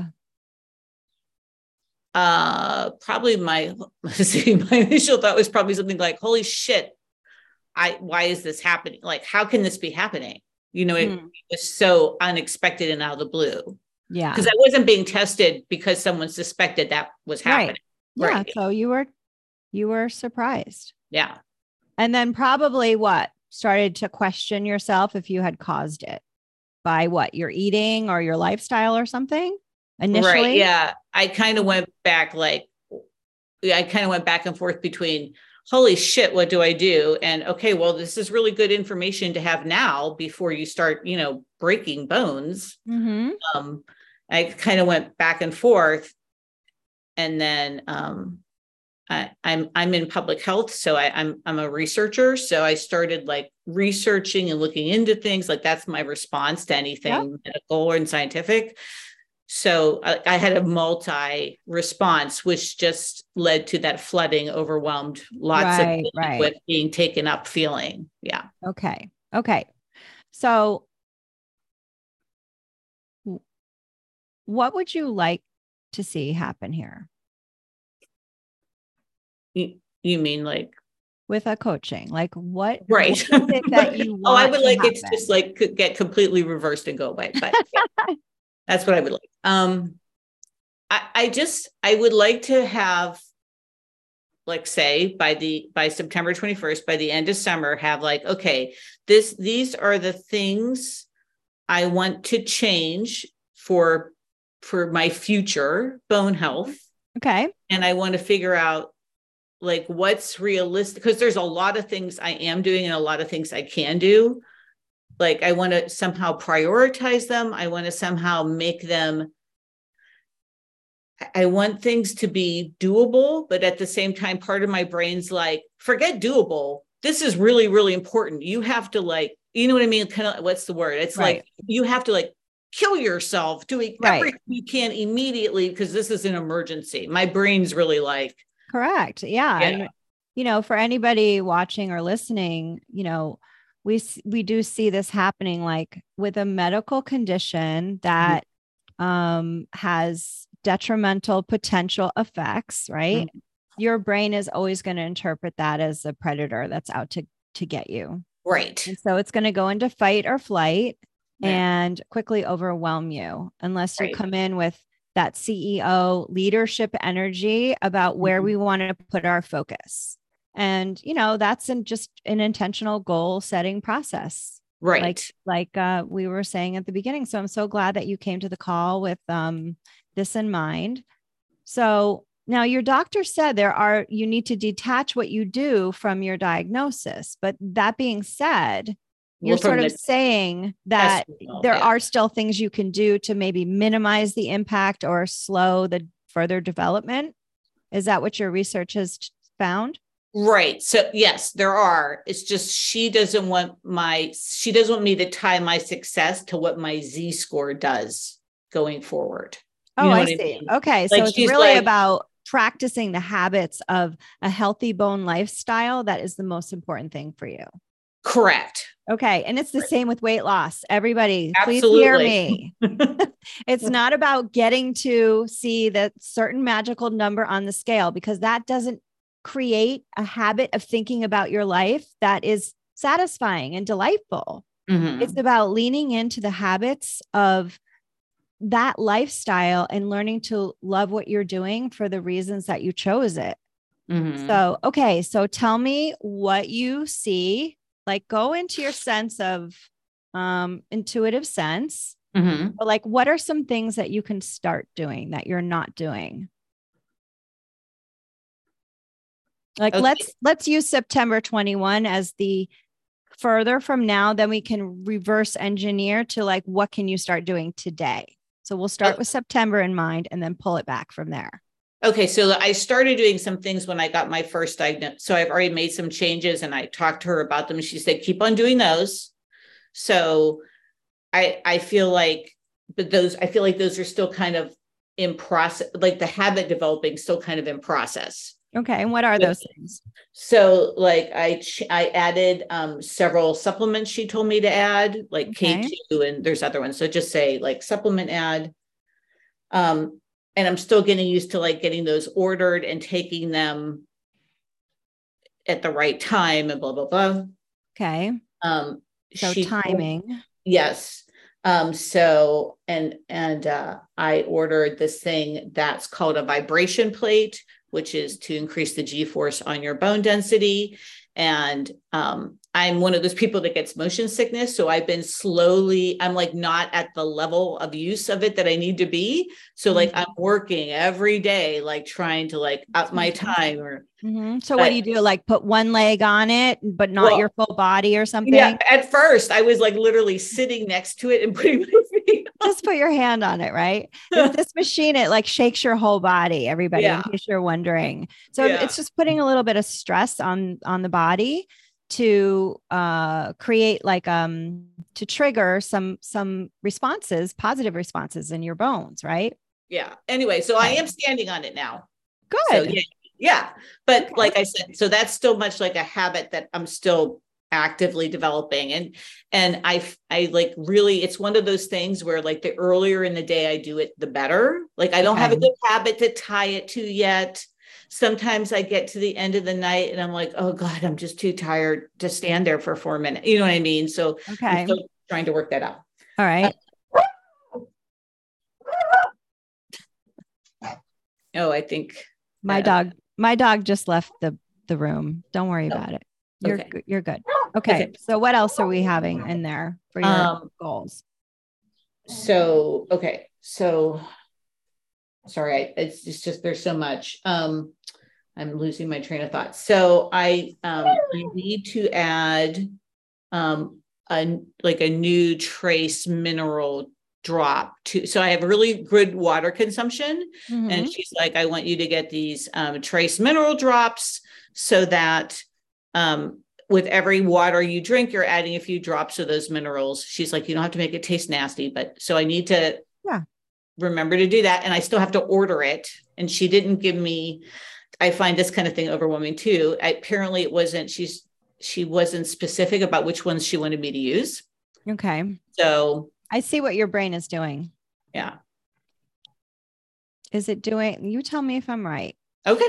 Uh, probably my, let's see, my initial thought was probably something like, holy shit, I, why is this happening? Like, how can this be happening? You know, it, mm. it was so unexpected and out of the blue. Yeah. Because I wasn't being tested because someone suspected that was happening. Right. Right. Yeah. So you were, you were surprised. Yeah. And then probably what? Started to question yourself if you had caused it by what? Your eating or your lifestyle or something initially? Right. Yeah. I kind of went back like, I kind of went back and forth between, holy shit, what do I do? And okay, well, this is really good information to have now before you start, you know, breaking bones. Mm-hmm. Um, I kind of went back and forth. And then um, I, I'm I'm in public health, so I, I'm I'm a researcher. So I started like researching and looking into things. Like that's my response to anything yep. medical and scientific. So I, I had a multi response, which just led to that flooding, overwhelmed, lots right, of right. with being taken up feeling. Yeah. Okay. Okay. So what would you like to see happen here? You, you mean like with a coaching? Like what, right. what is it that you want? Oh, I would like happen? it to just like get completely reversed and go away. But yeah, that's what I would like. Um, I, I just, I would like to have, like say by the, by September twenty-first, by the end of summer, have like, okay, this, these are the things I want to change for, for my future bone health. Okay. And I want to figure out like what's realistic, because there's a lot of things I am doing and a lot of things I can do. Like I want to somehow prioritize them. I want to somehow make them, I want things to be doable, but at the same time, part of my brain's like, forget doable. This is really, really important. You have to like, you know what I mean? Kind of, what's the word? It's right. like, you have to like kill yourself doing right. everything you can immediately because this is an emergency. My brain's really like. Correct. Yeah. yeah. And, you know, for anybody watching or listening, you know, we, we do see this happening like with a medical condition that mm-hmm. um, has detrimental potential effects, right? Mm-hmm. Your brain is always going to interpret that as a predator that's out to, to get you. Right. And so it's going to go into fight or flight yeah. and quickly overwhelm you unless you right. come in with that C E O leadership energy about where mm-hmm. we want to put our focus. And, you know, that's in just an intentional goal setting process. Right. Like, like uh, we were saying at the beginning. So I'm so glad that you came to the call with um, this in mind. So now your doctor said there are, you need to detach what you do from your diagnosis. But that being said, you're well, sort of saying that well, there yeah. are still things you can do to maybe minimize the impact or slow the further development. Is that what your research has found? Right. So yes, there are. It's just, she doesn't want my, she doesn't want me to tie my success to what my Z score does going forward. You oh, know I what see. I mean? Okay. Like so it's really like, about practicing the habits of a healthy bone lifestyle. That is the most important thing for you. Correct. Okay. And it's the right. same with weight loss. Everybody, Absolutely. please hear me. It's not about getting to see that certain magical number on the scale, because that doesn't create a habit of thinking about your life that is satisfying and delightful. Mm-hmm. It's about leaning into the habits of that lifestyle and learning to love what you're doing for the reasons that you chose it. Mm-hmm. So, okay. So tell me what you see. Like go into your sense of um, intuitive sense, mm-hmm. but like, what are some things that you can start doing that you're not doing? Like, okay. let's, let's use September twenty-first as the further from now, then we can reverse engineer to like, what can you start doing today? So we'll start okay. with September in mind and then pull it back from there. Okay. So I started doing some things when I got my first diagnosis. So I've already made some changes and I talked to her about them. She said, keep on doing those. So I, I feel like, but those, I feel like those are still kind of in process, like the habit developing still kind of in process. Okay. And what are those things? So like I, I added um, several supplements she told me to add, like okay. K two and there's other ones. So just say like supplement add. Um, and I'm still getting used to like getting those ordered and taking them at the right time and blah, blah, blah. Okay. Um, so she timing. Told, yes. Um, so, and, and uh, I ordered this thing that's called a vibration plate, which is to increase the G-force on your bone density. And um, I'm one of those people that gets motion sickness. So I've been slowly, I'm like not at the level of use of it that I need to be. So like mm-hmm. I'm working every day, like trying to like up my time or. Mm-hmm. So but, what do you do? Like put one leg on it, but not well, your full body or something? Yeah. At first I was like literally sitting next to it and putting my feet on. Just put your hand on it, right? This machine, it like shakes your whole body, everybody, yeah. in case you're wondering. So yeah. it's just putting a little bit of stress on, on the body to uh, create like, um, to trigger some, some responses, positive responses in your bones, right? Yeah. Anyway, so okay. I am standing on it now. Good. So, yeah. Yeah. But okay. like I said, so that's still much like a habit that I'm still actively developing. And, and I, I like really, it's one of those things where like the earlier in the day I do it, the better. Like I don't okay. have a good habit to tie it to yet. sometimes I get to the end of the night and I'm like, oh God, I'm just too tired to stand there for four minutes. You know what I mean? So Okay. I'm still trying to work that out. All right. Uh, oh, I think my uh, dog, my dog just left the, the room. Don't worry oh, about it. You're okay. You're good. Okay. okay. So what else are we having in there for your um, goals? So, okay. So sorry, I, it's just, just, there's so much. Um, I'm losing my train of thought. So I, um, I need to add, um, a, like a new trace mineral drop to, so I have really good water consumption. Mm-hmm. And she's like, I want you to get these, um, trace mineral drops so that, um, with every water you drink, you're adding a few drops of those minerals. She's like, you don't have to make it taste nasty, but so I need to yeah. remember to do that. And I still have to order it. And she didn't give me, I find this kind of thing overwhelming too. I, apparently it wasn't, she's, she wasn't specific about which ones she wanted me to use. Okay. So I see what your brain is doing. Yeah. Is it doing, you tell me if I'm right. Okay.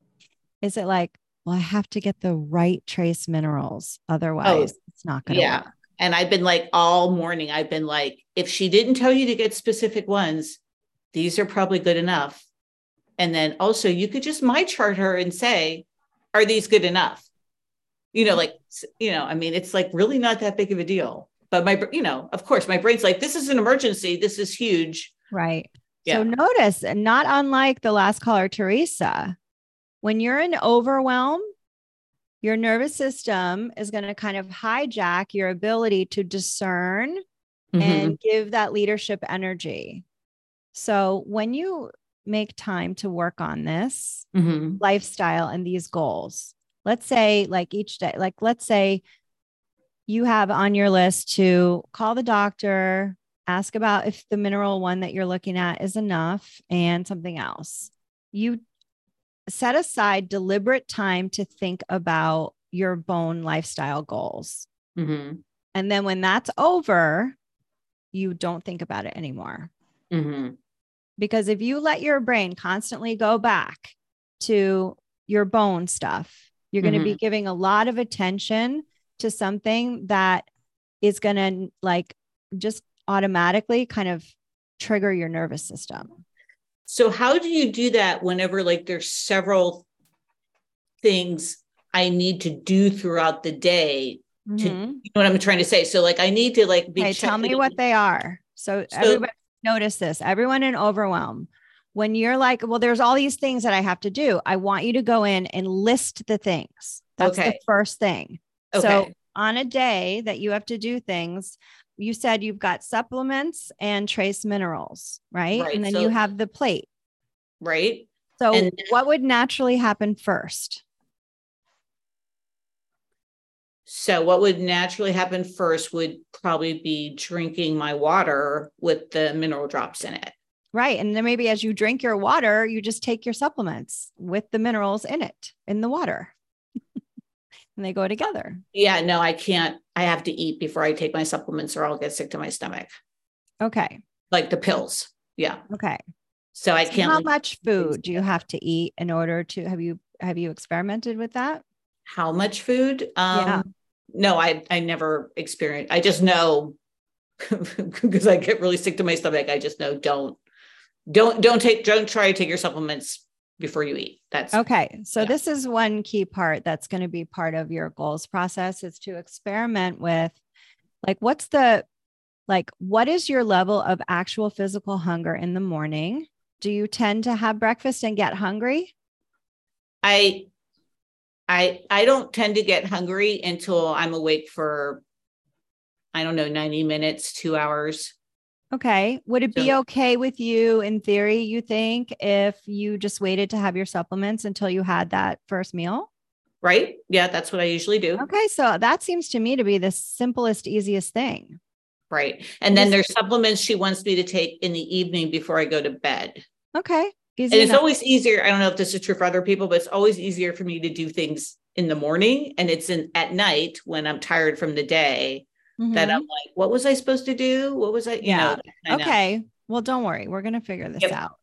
Is it like, well, I have to get the right trace minerals. Otherwise oh, it's not going to yeah. work. And I've been like all morning, I've been like, if she didn't tell you to get specific ones, these are probably good enough. And then also you could just my chart her and say, are these good enough? You know, like, you know, I mean, it's like really not that big of a deal, but my, you know, of course my brain's like, this is an emergency. This is huge. Right. Yeah. So notice, not unlike the last caller, Teresa, when you're in overwhelm, your nervous system is going to kind of hijack your ability to discern mm-hmm. and give that leadership energy. So when you make time to work on this mm-hmm. lifestyle and these goals, let's say like each day, like let's say you have on your list to call the doctor, ask about if the mineral one that you're looking at is enough and something else. You set aside deliberate time to think about your bone lifestyle goals. Mm-hmm. And then when that's over, you don't think about it anymore. Mm-hmm. Because if you let your brain constantly go back to your bone stuff, you're mm-hmm. going to be giving a lot of attention to something that is going to like just automatically kind of trigger your nervous system. So how do you do that whenever like there's several things I need to do throughout the day to, mm-hmm. you know what I'm trying to say? So like, I need to like, be okay, tell me what they are. So, so everybody notice this, everyone in overwhelm, when you're like, well, there's all these things that I have to do. I want you to go in and list the things. That's okay. the first thing. Okay. So on a day that you have to do things, you said you've got supplements and trace minerals, right? right. And then so, you have the plate. Right. So and what would naturally happen first? So what would naturally happen first would probably be drinking my water with the mineral drops in it. Right. And then maybe as you drink your water, you just take your supplements with the minerals in it, in the water. And they go together. Yeah, no, I can't. I have to eat before I take my supplements or I'll get sick to my stomach. Okay. Like the pills. Yeah. Okay. So I so can't. How much food do you have to eat in order to, have you, have you experimented with that? How much food? Um, yeah. No, I, I never experienced. I just know because I get really sick to my stomach. I just know don't, don't, don't take, don't try to take your supplements before you eat. That's okay. So yeah. This is one key part that's going to be part of your goals process is to experiment with like, what's the, like, what is your level of actual physical hunger in the morning? Do you tend to have breakfast and get hungry? I, I, I don't tend to get hungry until I'm awake for, I don't know, ninety minutes, two hours. Okay. Would it so, be okay with you in theory, you think, if you just waited to have your supplements until you had that first meal? Right. Yeah. That's what I usually do. Okay. So that seems to me to be the simplest, easiest thing. Right. And then there's supplements she wants me to take in the evening before I go to bed. Okay. Easy and it's enough. Always easier. I don't know if this is true for other people, but it's always easier for me to do things in the morning. And it's in at night when I'm tired from the day mm-hmm. that I'm like, what was I supposed to do? What was I, you yeah. know? Okay. Well, don't worry. We're going to figure this yep. out.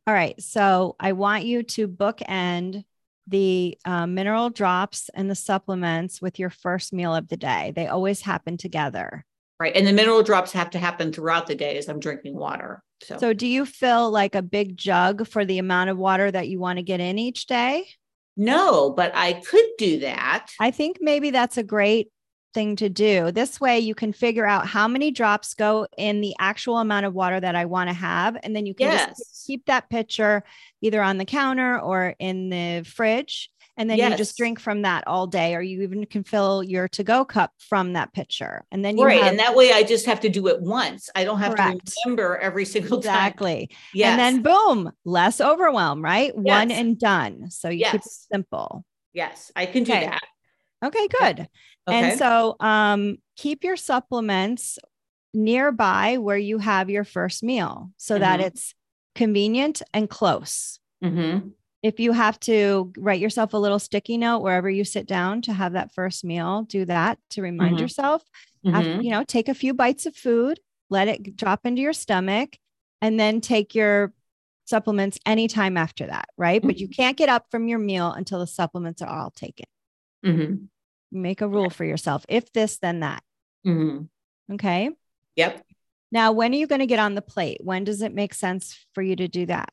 All right. So I want you to bookend the uh, mineral drops and the supplements with your first meal of the day. They always happen together. Right. And the mineral drops have to happen throughout the day as I'm drinking water. So, so do you fill like a big jug for the amount of water that you want to get in each day? No, but I could do that. I think maybe that's a great thing to do. This way you can figure out how many drops go in the actual amount of water that I want to have. And then you can yes. just keep that pitcher either on the counter or in the fridge. And then yes. you just drink from that all day, or you even can fill your to-go cup from that pitcher. And then you right. have, and that way I just have to do it once. I don't have correct. to remember every single exactly. time. Exactly. Yes. And then boom, less overwhelm, right? Yes. One and done. So you yes. keep it simple. Yes, I can do okay. that. Okay, good. Okay. And so um, keep your supplements nearby where you have your first meal so mm-hmm. that it's convenient and close. Mm-hmm. If you have to write yourself a little sticky note wherever you sit down to have that first meal, do that to remind mm-hmm. yourself. Mm-hmm. After, you know, take a few bites of food, let it drop into your stomach, and then take your supplements anytime after that, right? Mm-hmm. But you can't get up from your meal until the supplements are all taken. Mm-hmm. Make a rule for yourself. If this, then that. Mm-hmm. Okay. Yep. Now, when are you going to get on the plate? When does it make sense for you to do that?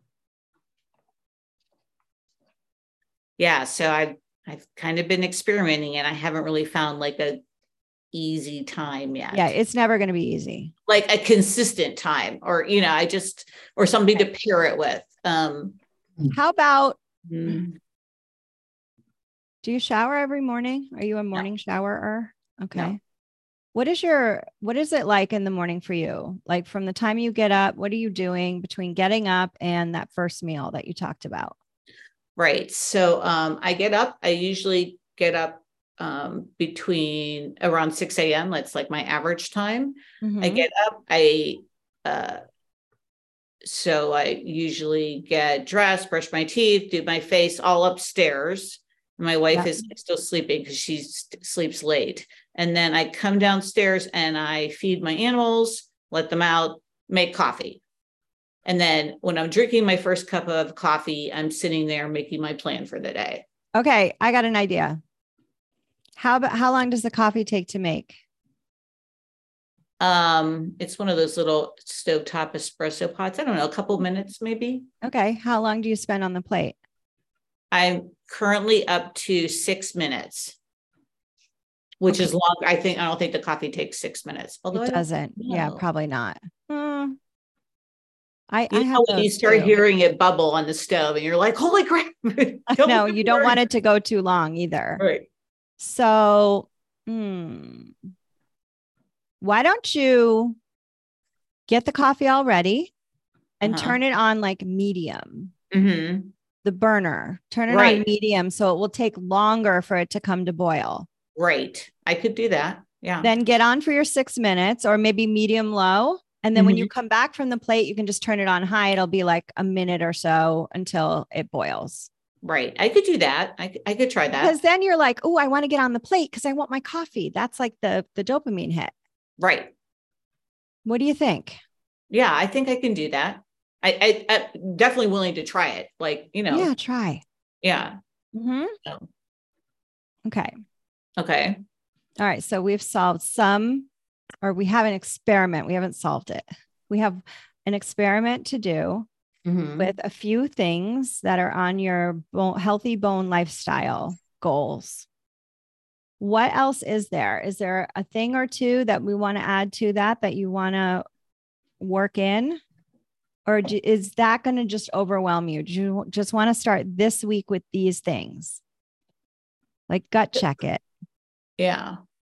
Yeah. So I've, I've kind of been experimenting and I haven't really found like a easy time yet. Yeah. It's never going to be easy. Like a consistent time or, you know, I just, or somebody okay. to pair it with. Um, How about, mm-hmm. do you shower every morning? Are you a morning no. showerer? Okay. No. What is your, what is it like in the morning for you? Like from the time you get up, what are you doing between getting up and that first meal that you talked about? Right. So um, I get up, I usually get up um, between around six a.m. That's like my average time. Mm-hmm. I get up, I, uh, so I usually get dressed, brush my teeth, do my face all upstairs. My wife yeah. is still sleeping because she st- sleeps late. And then I come downstairs and I feed my animals, let them out, make coffee. And then when I'm drinking my first cup of coffee, I'm sitting there making my plan for the day. Okay. I got an idea. How about, how long does the coffee take to make? Um, it's one of those little stovetop espresso pots. I don't know, a couple minutes maybe. Okay. How long do you spend on the plate? I'm currently up to six minutes, which okay. is long. I think, I don't think the coffee takes six minutes. Although it doesn't. Yeah, probably not. Hmm. I, you I have know you start too. hearing it bubble on the stove and you're like, holy crap. No, you don't want it to go too long either. Right. So, hmm, why don't you get the coffee all ready and uh-huh. turn it on like medium, mm-hmm. the burner, turn it right. on medium. So it will take longer for it to come to boil. Right. I could do that. Yeah. Then get on for your six minutes or maybe medium low. And then mm-hmm. when you come back from the plate, you can just turn it on high. It'll be like a minute or so until it boils. Right. I could do that. I, I could try that. Because then you're like, oh, I want to get on the plate because I want my coffee. That's like the, the dopamine hit. Right. What do you think? Yeah, I think I can do that. I, I, I'm definitely willing to try it. Like, you know. Yeah, try. Yeah. Mm-hmm. So. Okay. Okay. All right. So we've solved some, or we have an experiment. We haven't solved it. We have an experiment to do mm-hmm. with a few things that are on your bone, healthy bone lifestyle goals. What else is there? Is there a thing or two that we want to add to that, that you want to work in? Or do, is that going to just overwhelm you? Do you just want to start this week with these things? Like gut check it. Yeah.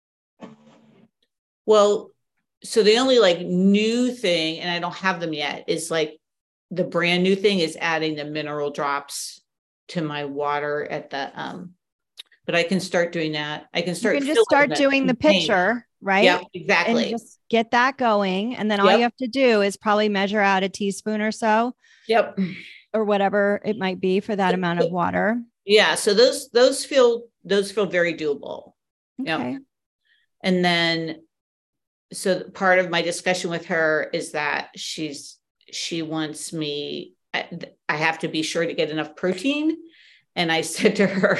Well, so the only like new thing, and I don't have them yet, is like the brand new thing is adding the mineral drops to my water at the, um, but I can start doing that. I can start. You can just start doing the pitcher, right? Yeah, exactly. And just get that going. And then all yep. you have to do is probably measure out a teaspoon or so. Yep. Or whatever it might be for that amount of water. Yeah. So those, those feel, those feel very doable. Okay. Yep. And then, so part of my discussion with her is that she's, she wants me I, I have to be sure to get enough protein. And I said to her,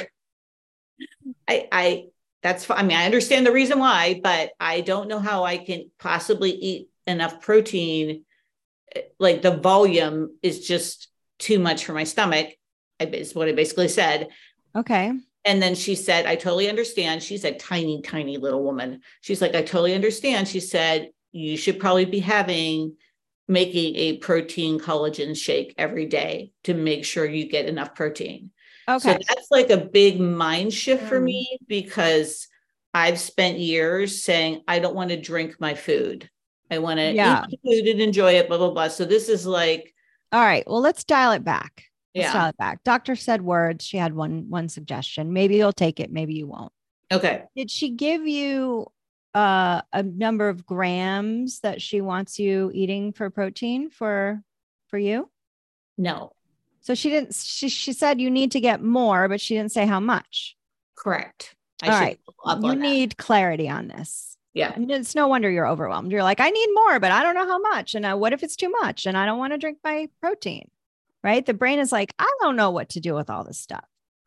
I, I, that's fine. I mean, I understand the reason why, but I don't know how I can possibly eat enough protein. Like the volume is just too much for my stomach, is what I basically said. Okay. And then she said, I totally understand. She's a tiny, tiny little woman. She's like, I totally understand. She said, you should probably be having, making a protein collagen shake every day to make sure you get enough protein. Okay. So that's like a big mind shift for Mm. me, because I've spent years saying, I don't want to drink my food. I want to Yeah. eat the food and enjoy it, blah, blah, blah. So this is like, All right. Well, let's dial it back. Let's yeah. dial it back. Doctor said words. She had one, one suggestion. Maybe you'll take it. Maybe you won't. Okay. Did she give you uh, a number of grams that she wants you eating for protein for, for you? No. So she didn't, she, she said you need to get more, but she didn't say how much. Correct. I All should right. follow up You on that. need clarity on this. Yeah. And it's no wonder you're overwhelmed. You're like, I need more, but I don't know how much. And uh, what if it's too much? And I don't want to drink my protein, right? The brain is like, I don't know what to do with all this stuff.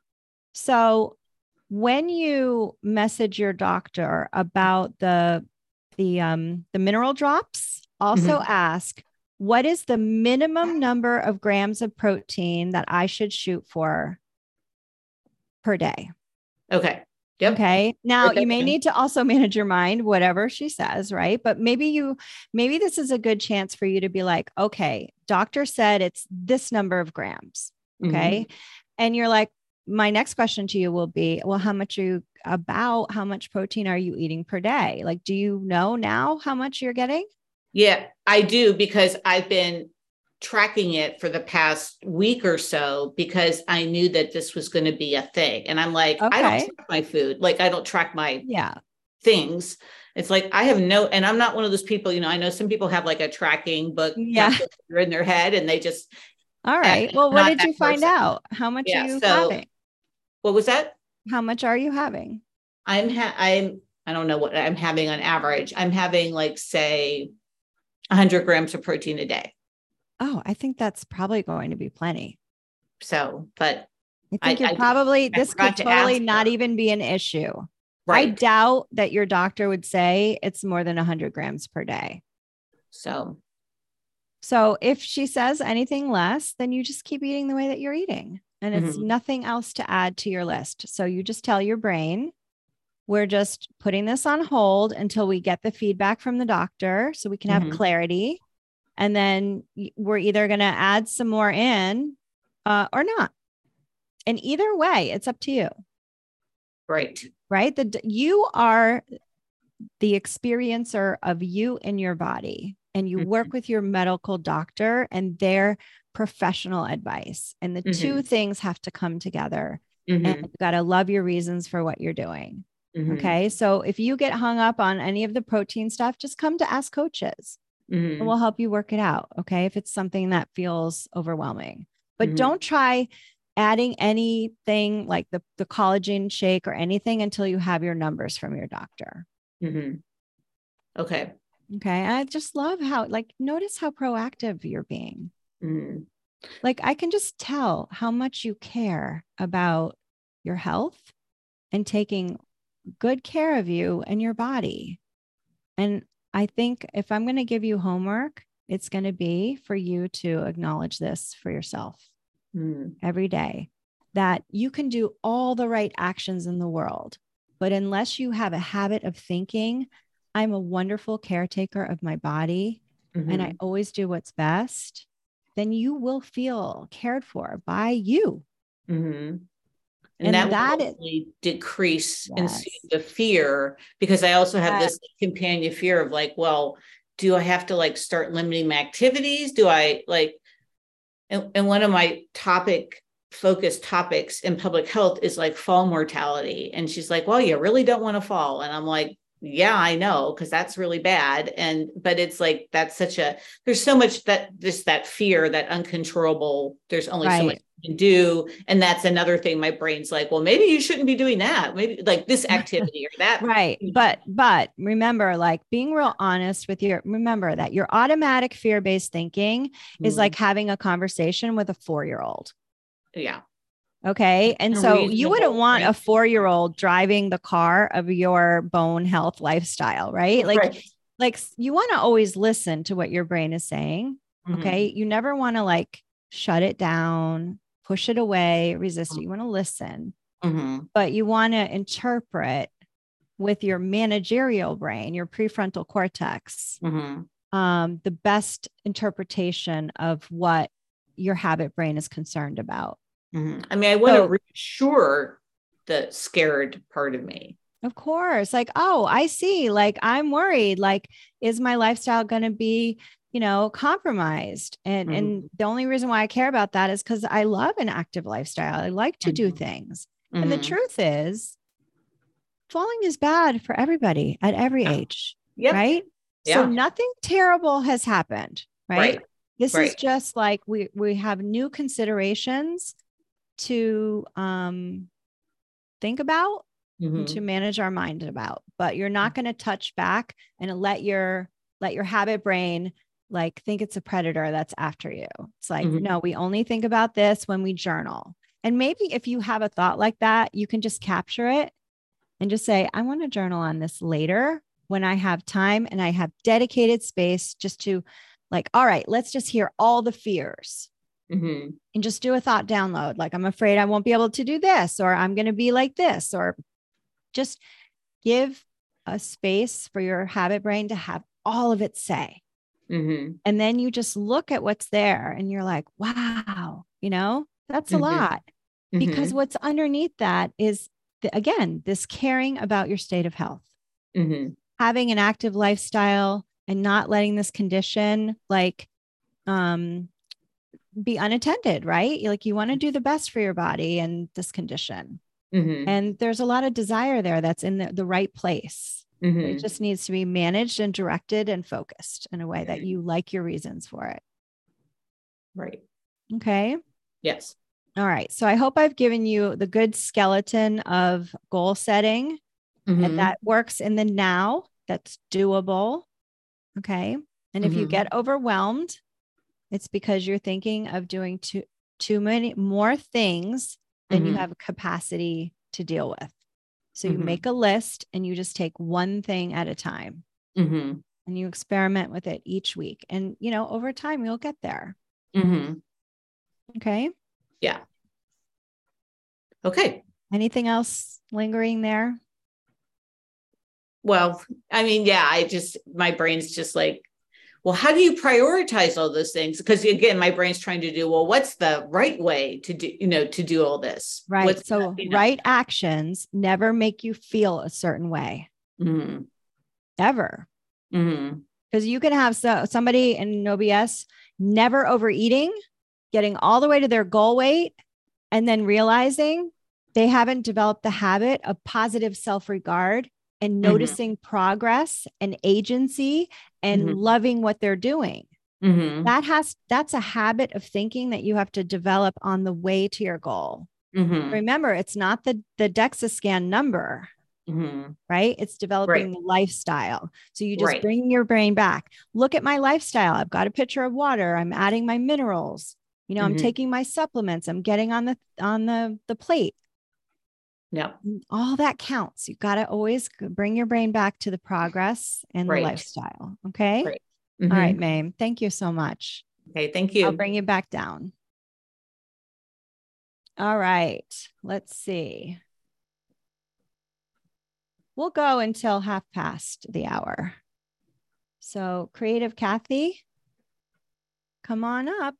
So when you message your doctor about the, the, um, the mineral drops, also Mhm. ask, what is the minimum number of grams of protein that I should shoot for per day? Okay. Yep. Okay. Now Write that you may down. need to also manage your mind, whatever she says, right? But maybe you, maybe this is a good chance for you to be like, okay, doctor said it's this number of grams. Okay. And you're like, my next question to you will be, well, how much are you about how much protein are you eating per day? Like, do you know now how much you're getting? Yeah, I do, because I've been tracking it for the past week or so, because I knew that this was going to be a thing. And I'm like, I don't Okay. track my food. Like, I don't track my Yeah. things. It's like, I have no, and I'm not one of those people, you know, I know some people have like a tracking book Yeah. calculator in their head, and they just, All right. I'm Well, what not did that you find person. out? How much Yeah. are you So having? what was that? How much are you having? I'm, ha- I'm, I don't know what I'm having on average. I'm having like, say, one hundred grams of protein a day. Oh, I think that's probably going to be plenty. So, but I I, think you're I, probably, I this forgot could to totally ask not her. even be an issue. I Right. doubt that your doctor would say it's more than one hundred grams per day. So, So if she says anything less, then you just keep eating the way that you're eating. And it's Mhm. nothing else to add to your list. So you just tell your brain, we're just putting this on hold until we get the feedback from the doctor so we can have Mhm. clarity. And then y- we're either going to add some more in uh, or not. And either way, it's up to you, right. right? The, you are the experiencer of you and your body, and you work with your medical doctor and their professional advice. And the Mhm. two things have to come together. Mhm. And you got to love your reasons for what you're doing. Mhm. Okay. So if you get hung up on any of the protein stuff, just come to Ask Coaches Mhm. and we'll help you work it out. Okay. If it's something that feels overwhelming, but Mhm. don't try adding anything like the, the collagen shake or anything until you have your numbers from your doctor. Mhm. Okay. Okay. I just love how, like, notice how proactive you're being. Mhm. Like, I can just tell how much you care about your health and taking good care of you and your body. And I think if I'm going to give you homework, it's going to be for you to acknowledge this for yourself Mhm. every day, that you can do all the right actions in the world. But unless you have a habit of thinking, I'm a wonderful caretaker of my body and I Mhm. always do what's best, then you will feel cared for by you. Mhm. And, And that that will is, only decrease and yes. soothe the fear, because I also have Yes. this companion fear of like, well, do I have to like start limiting my activities? Do I like, and, and one of my topic focused topics in public health is like fall mortality. And she's like, well, you really don't want to fall. And I'm like, yeah, I know, because that's really bad. And, but it's like, that's such a, there's so much that just that fear, that uncontrollable, there's only so much Right. you can do. And that's another thing. My brain's like, well, maybe you shouldn't be doing that. Maybe like this activity or that. Right. But, but remember, like being real honest with your, remember that your automatic fear-based thinking mm-hmm. is like having a conversation with a four-year-old. Yeah. Okay. And so you wouldn't want a four-year-old driving the car of your bone health lifestyle, right? Like, right. like you want to always listen to what your brain is saying. Mm-hmm. Okay. You never want to like shut it down, push it away, resist it. You want to listen, mm-hmm. but you want to interpret with your managerial brain, your prefrontal cortex, mm-hmm. um, the best interpretation of what your habit brain is concerned about. Mm-hmm. I mean, I want so, to reassure the scared part of me. Of course. Like, oh, I see. Like, I'm worried. Like, is my lifestyle going to be, you know, compromised? And, mm-hmm. and the only reason why I care about that is because I love an active lifestyle. I like to mm-hmm. do things. Mm-hmm. And the truth is, falling is bad for everybody at every age. Yep. Right. Yeah. So nothing terrible has happened. Right. right. This right. is just like we, we have new considerations to um, think about mm-hmm. and to manage our mind about, but you're not going to touch back and let your, let your habit brain like think it's a predator that's after you. It's like, mm-hmm. no, we only think about this when we journal. And maybe if you have a thought like that, you can just capture it and just say, I want to journal on this later when I have time and I have dedicated space just to like, all right, let's just hear all the fears. Mm-hmm. And just do a thought download. Like, I'm afraid I won't be able to do this, or I'm going to be like this, or just give a space for your habit brain to have all of it say. Mm-hmm. And then you just look at what's there and you're like, wow, you know, that's mm-hmm. a lot mm-hmm. because what's underneath that is the, again, this caring about your state of health, mm-hmm. having an active lifestyle and not letting this condition like, um, be unattended, right? Like you want to do the best for your body and this condition. Mm-hmm. And there's a lot of desire there that's in the, the right place. Mm-hmm. It just needs to be managed and directed and focused in a way that you like your reasons for it. Right. Okay. Yes. All right. So I hope I've given you the good skeleton of goal setting mm-hmm. and that works in the now. That's doable. Okay. And mm-hmm. if you get overwhelmed, it's because you're thinking of doing too, too many more things than mm-hmm. you have capacity to deal with. So you mm-hmm. make a list and you just take one thing at a time mm-hmm. and you experiment with it each week. And, you know, over time, you'll get there. Mm-hmm. Okay. Yeah. Okay. Anything else lingering there? Well, I mean, yeah, I just, my brain's just like, well, how do you prioritize all those things? Because again, my brain's trying to do, well, what's the right way to do, you know, to do all this? Right. What's so the, you know? Right actions never make you feel a certain way. Mm-hmm. Ever. Because mm-hmm. you can have so, somebody in no B S never overeating, getting all the way to their goal weight, and then realizing they haven't developed the habit of positive self-regard and noticing mm-hmm. progress and agency and mm-hmm. loving what they're doing. Mm-hmm. That has, that's a habit of thinking that you have to develop on the way to your goal. Mm-hmm. Remember, it's not the, the DEXA scan number, mm-hmm. right? It's developing right. lifestyle. So you just right. bring your brain back. Look at my lifestyle. I've got a pitcher of water. I'm adding my minerals. You know, mm-hmm. I'm taking my supplements. I'm getting on the, on the, the plate. Yeah. All that counts. You've got to always bring your brain back to the progress and right. the lifestyle. Okay. Right. Mm-hmm. All right, Mame. Thank you so much. Okay. Thank you. I'll bring you back down. All right. Let's see. We'll go until half past the hour. So Creative Kathy, come on up.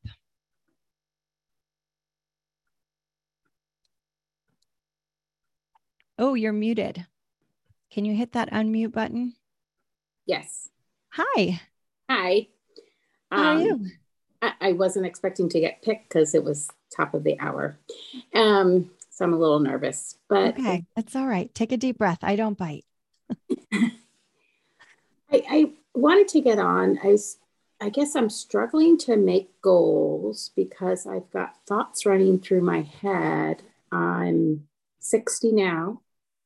Oh, you're muted. Can you hit that unmute button? Yes. Hi. Hi. How um, are you? I, I wasn't expecting to get picked because it was top of the hour. Um, so I'm a little nervous, but. Okay, that's all right. Take a deep breath. I don't bite. I, I wanted to get on. I was I guess I'm struggling to make goals because I've got thoughts running through my head. I'm sixty now,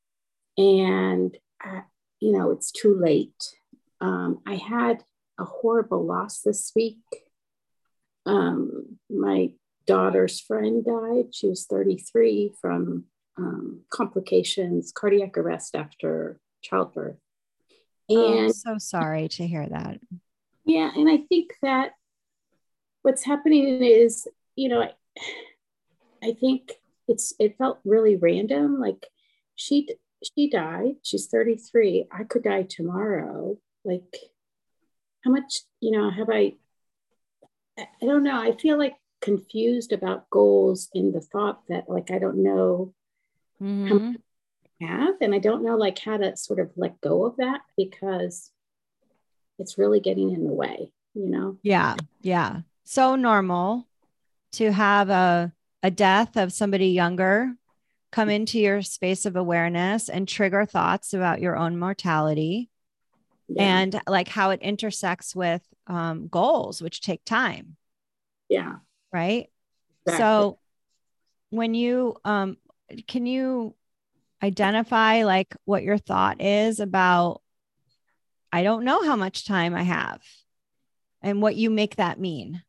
and I, you know, it's too late. Um, I had a horrible loss this week. Um, my daughter's friend died. She was thirty-three from um, complications, cardiac arrest after childbirth. Oh, And so sorry to hear that. yeah, and I think that what's happening is, you know, I, I think it's it felt really random. Like she she died. She's thirty-three. I could die tomorrow. Like how much, you know, have I I don't know. I feel like confused about goals in the thought that like I don't know Mm-hmm. how much I have, and I don't know like how to sort of let go of that because it's really getting in the way, you know? Yeah. Yeah. So normal to have a, a death of somebody younger come into your space of awareness and trigger thoughts about your own mortality Yeah. and like how it intersects with um, goals, which take time. Yeah. Right. Exactly. So when you, um, can you identify like what your thought is about, I don't know how much time I have and what you make that mean?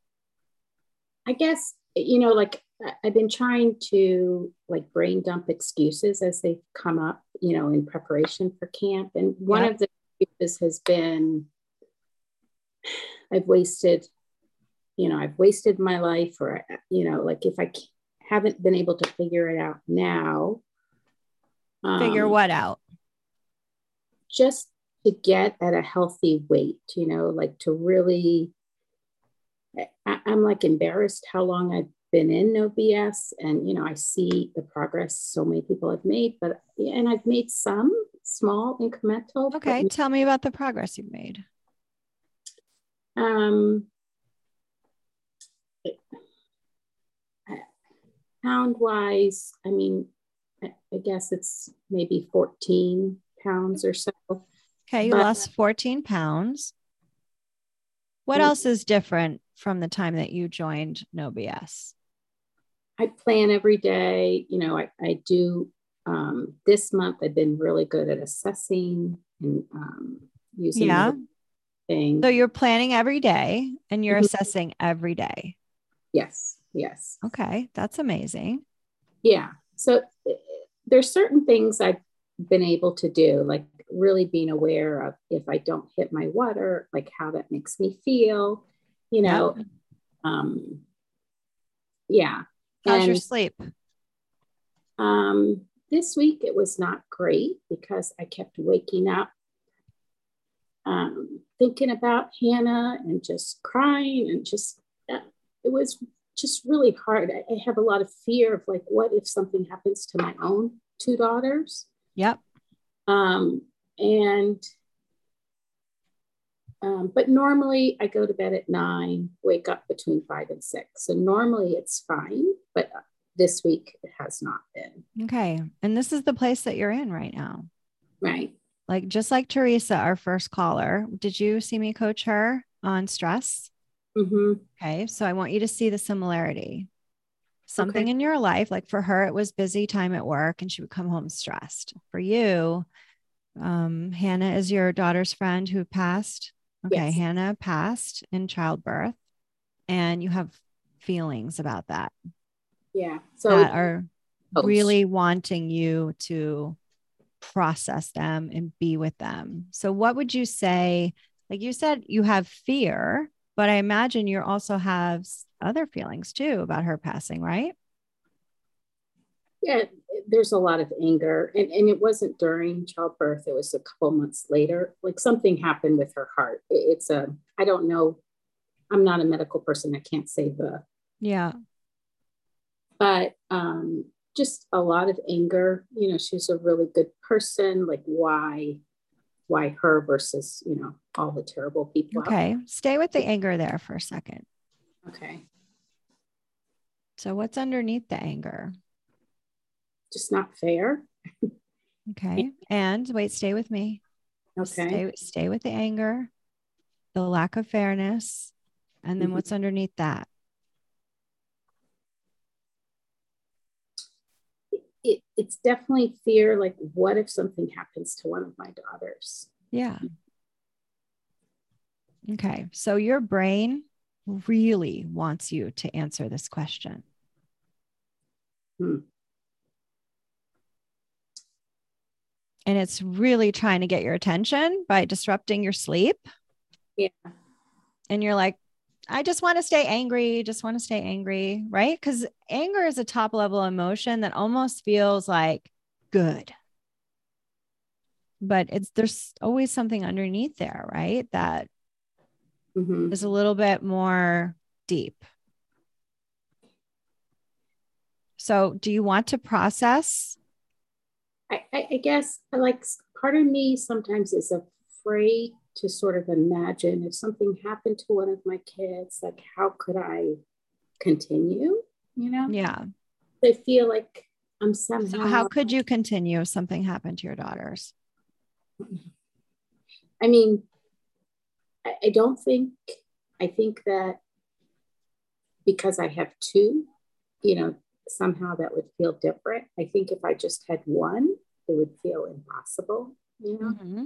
I guess, you know, like I've been trying to like brain dump excuses as they come up, you know, in preparation for camp. And one Yep. of the excuses has been I've wasted, you know, I've wasted my life, or, you know, like if I haven't been able to figure it out now. Figure um, what out? Just to get at a healthy weight, you know, like to really, I, I'm like embarrassed how long I've been in No B S, and you know I see the progress so many people have made, but and I've made some small incremental. Okay, but, tell me about the progress you've made. Um, pound wise, I mean, I, I guess it's maybe fourteen pounds or so. Okay, you but, lost fourteen pounds. What else is different from the time that you joined No B S? I plan every day. You know, I, I do. Um, this month, I've been really good at assessing and um, using Yeah. things. So you're planning every day and you're Mhm. assessing every day. Yes. Yes. Okay, that's amazing. Yeah. So uh, there's certain things I've been able to do, like really being aware of if I don't hit my water, like how that makes me feel, you know. Yep. Um, yeah. How's your And sleep? um, this week it was not great because I kept waking up um, thinking about Hannah and just crying and just, uh, it was just really hard. I, I have a lot of fear of like, what if something happens to my own two daughters? Yep. Um, and, um, but normally I go to bed at nine, wake up between five and six. So normally it's fine, but this week it has not been. Okay. And this is the place that you're in right now. Right. Like just like Teresa, our first caller, did you see me coach her on stress? Mm-hmm. Okay. So I want you to see the similarity. Something Okay. in your life, like for her, it was busy time at work and she would come home stressed. For you, um, Hannah is your daughter's friend who passed. Okay. Yes. Hannah passed in childbirth and you have feelings about that. Yeah. So that are oh, really wanting you to process them and be with them. So what would you say? Like you said, you have fear, but I imagine you also have other feelings too about her passing, right? Yeah, there's a lot of anger. And, and it wasn't during childbirth, it was a couple months later. Like something happened with her heart. It's a, I don't know. I'm not a medical person. I can't say the, Yeah. but um, just a lot of anger. You know, she's a really good person. Like why, why her versus, you know, all the terrible people. Okay. Stay with the anger there for a second. Okay. So what's underneath the anger? Just not fair. Okay. And wait, stay with me. Okay. Stay, stay with the anger. the lack of fairness, and then Mhm. what's underneath that? It, it's definitely fear. Like, what if something happens to one of my daughters? Yeah. Okay. So your brain really wants you to answer this question. Hmm. And it's really trying to get your attention by disrupting your sleep. Yeah. And you're like, I just want to stay angry, just want to stay angry, right? Because anger is a top level emotion that almost feels like good. But it's there's always something underneath there, right? That Mhm. is a little bit more deep. So do you want to process? I, I, I guess I like part of me sometimes is afraid to sort of imagine if something happened to one of my kids, like how could I continue? You know? Yeah. I feel like I'm So somehow. how could you continue if something happened to your daughters? I mean, I, I don't think, I think that because I have two, you know, somehow that would feel different. I think if I just had one, it would feel impossible, you know? Mm-hmm.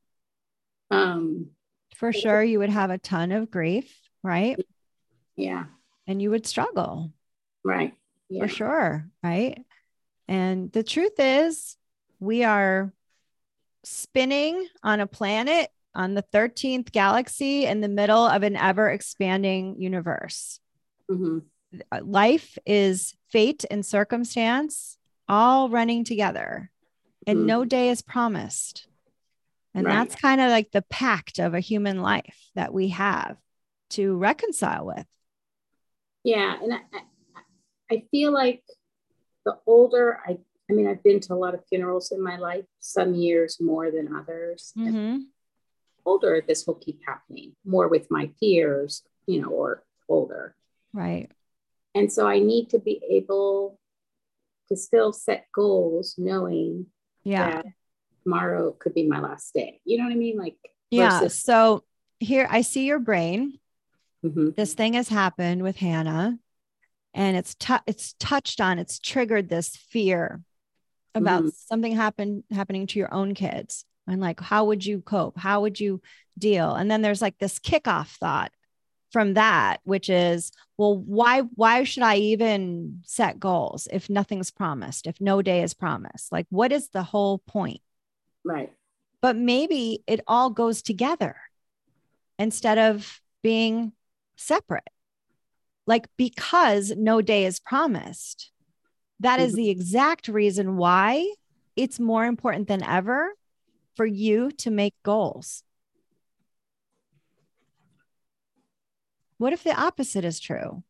Um, For sure, you would have a ton of grief, right? Yeah. And you would struggle. Right. Yeah. For sure, right? And the truth is, we are spinning on a planet on the thirteenth galaxy in the middle of an ever expanding universe. Mm-hmm. Life is fate and circumstance all running together, and Mm-hmm. no day is promised. And Right. that's kind of like the pact of a human life that we have to reconcile with. Yeah. And I, I, I feel like the older I, I mean, I've been to a lot of funerals in my life, some years more than others. Mm-hmm. And older, this will keep happening more with my peers, you know, or older. Right. And so I need to be able to still set goals knowing Yeah. that tomorrow could be my last day. You know what I mean? Like, yeah. versus- So here I see your brain. Mm-hmm. This thing has happened with Hannah, and it's tu- it's touched on, it's triggered this fear about Mm-hmm. something happen happening to your own kids. And like, how would you cope? How would you deal? And then there's like this kickoff thought from that, which is, well, why, why should I even set goals if nothing's promised, if no day is promised? Like, what is the whole point? Right. But maybe it all goes together instead of being separate. Like, because no day is promised, that is Mm-hmm. the exact reason why it's more important than ever for you to make goals. What if the opposite is true?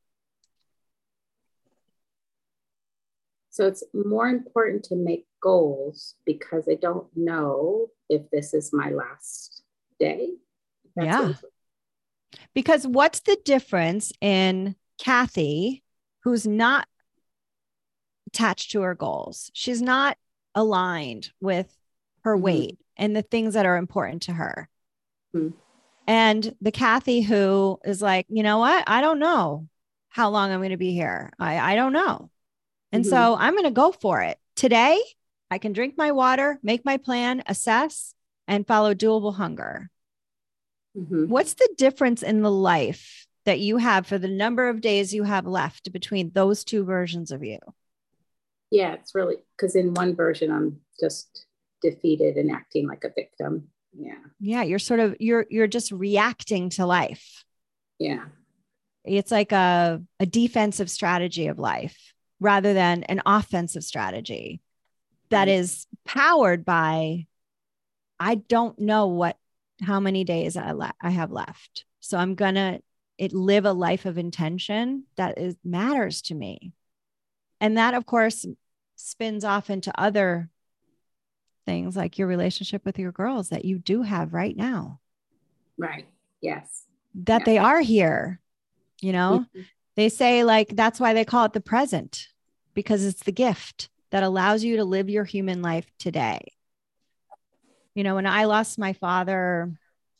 So it's more important to make goals because I don't know if this is my last day. That's Yeah. what Because what's the difference in Kathy, who's not attached to her goals? She's not aligned with her mm-hmm. weight and the things that are important to her. Mm-hmm. And the Kathy who is like, you know what? I don't know how long I'm going to be here. I, I don't know. And mm-hmm. so I'm going to go for it. Today, I can drink my water, make my plan, assess, and follow doable hunger. Mm-hmm. What's the difference in the life that you have for the number of days you have left between those two versions of you? Yeah, it's really because in one version, I'm just defeated and acting like a victim. Yeah. Yeah. You're sort of, you're, you're just reacting to life. Yeah. It's like a, a defensive strategy of life rather than an offensive strategy that right. is powered by, I don't know what, how many days I, le- I have left. So I'm going to it live a life of intention that is matters to me. And that, of course, spins off into other things like your relationship with your girls that you do have right now. Right. Yes. That yeah. they are here. You know, mm-hmm. They say like, that's why they call it the present, because it's the gift that allows you to live your human life today. You know, when I lost my father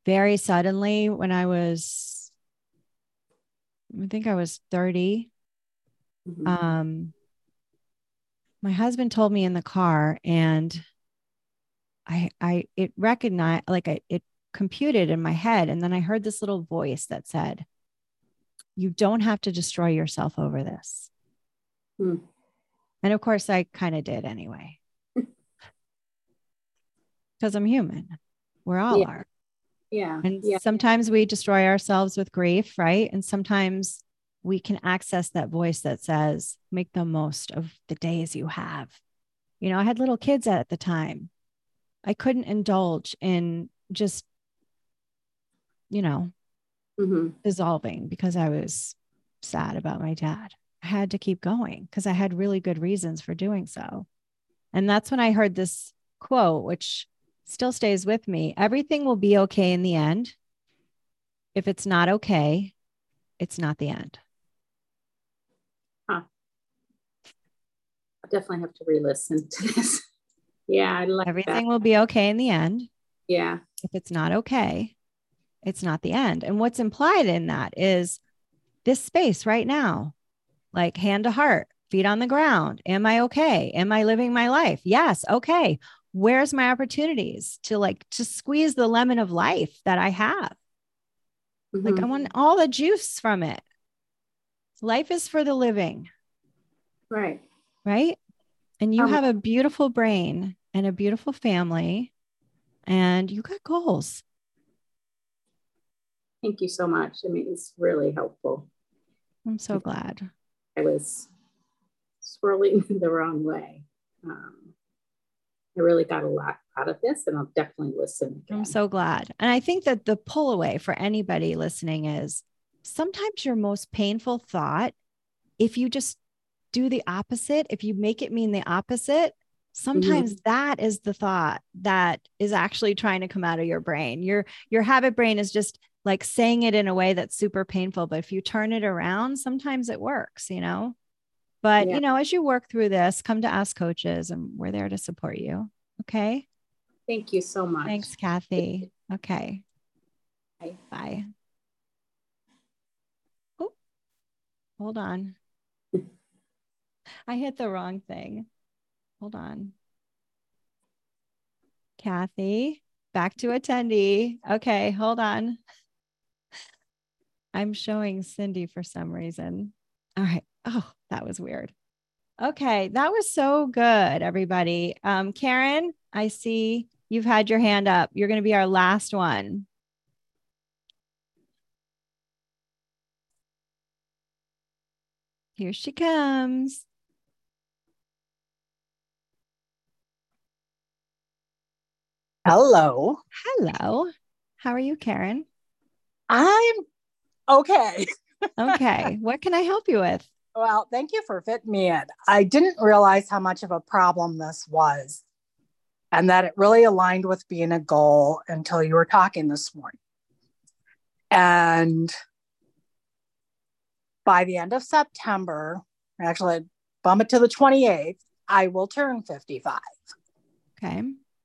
very suddenly when I was, I think I was thirty. Mhm. Um, my husband told me in the car, and I, I, it recognized, like I, it computed in my head. And then I heard this little voice that said, you don't have to destroy yourself over this. Hmm. And of course I kind of did anyway, because I'm human. We're all Yeah. are. Yeah. And Yeah. sometimes we destroy ourselves with grief, right? And sometimes we can access that voice that says, make the most of the days you have. You know, I had little kids at the time. I couldn't indulge in just, you know, Mhm. dissolving because I was sad about my dad. I had to keep going because I had really good reasons for doing so. And that's when I heard this quote, which still stays with me. Everything will be okay in the end. If it's not okay, it's not the end. Huh. I'll definitely have to re-listen to this. Yeah, I like Everything that. will be okay in the end. Yeah. If it's not okay, it's not the end. And what's implied in that is this space right now, like hand to heart, feet on the ground. Am I okay? Am I living my life? Yes. Okay. Where's my opportunities to like to squeeze the lemon of life that I have? Mhm. Like I want all the juice from it. Life is for the living, Right. right? And you Um, have a beautiful brain and a beautiful family, and you got goals. Thank you so much. I mean, it's really helpful. I'm so glad. I was swirling the wrong way. Um, I really got a lot out of this, and I'll definitely listen again. I'm so glad. And I think that the pull away for anybody listening is sometimes your most painful thought, if you just do the opposite, if you make it mean the opposite, sometimes Mhm. that is the thought that is actually trying to come out of your brain. Your your habit brain is just like saying it in a way that's super painful, but if you turn it around, sometimes it works, you know. But, Yeah. you know, as you work through this, come to Ask Coaches and we're there to support you. Okay. Thank you so much. Thanks, Kathy. Okay. Bye. Bye. Oh, hold on. I hit the wrong thing. Hold on. Kathy, back to attendee. Okay, hold on. I'm showing Cindy for some reason. All right. Oh, that was weird. Okay, that was so good, everybody. Um, Karen, I see you've had your hand up. You're going to be our last one. Here she comes. Hello. Hello. How are you, Karen? I'm okay. Okay. What can I help you with? Well, thank you for fitting me in. I didn't realize how much of a problem this was and that it really aligned with being a goal until you were talking this morning. And by the end of September, actually, bump it to the twenty-eighth, I will turn fifty-five. Okay.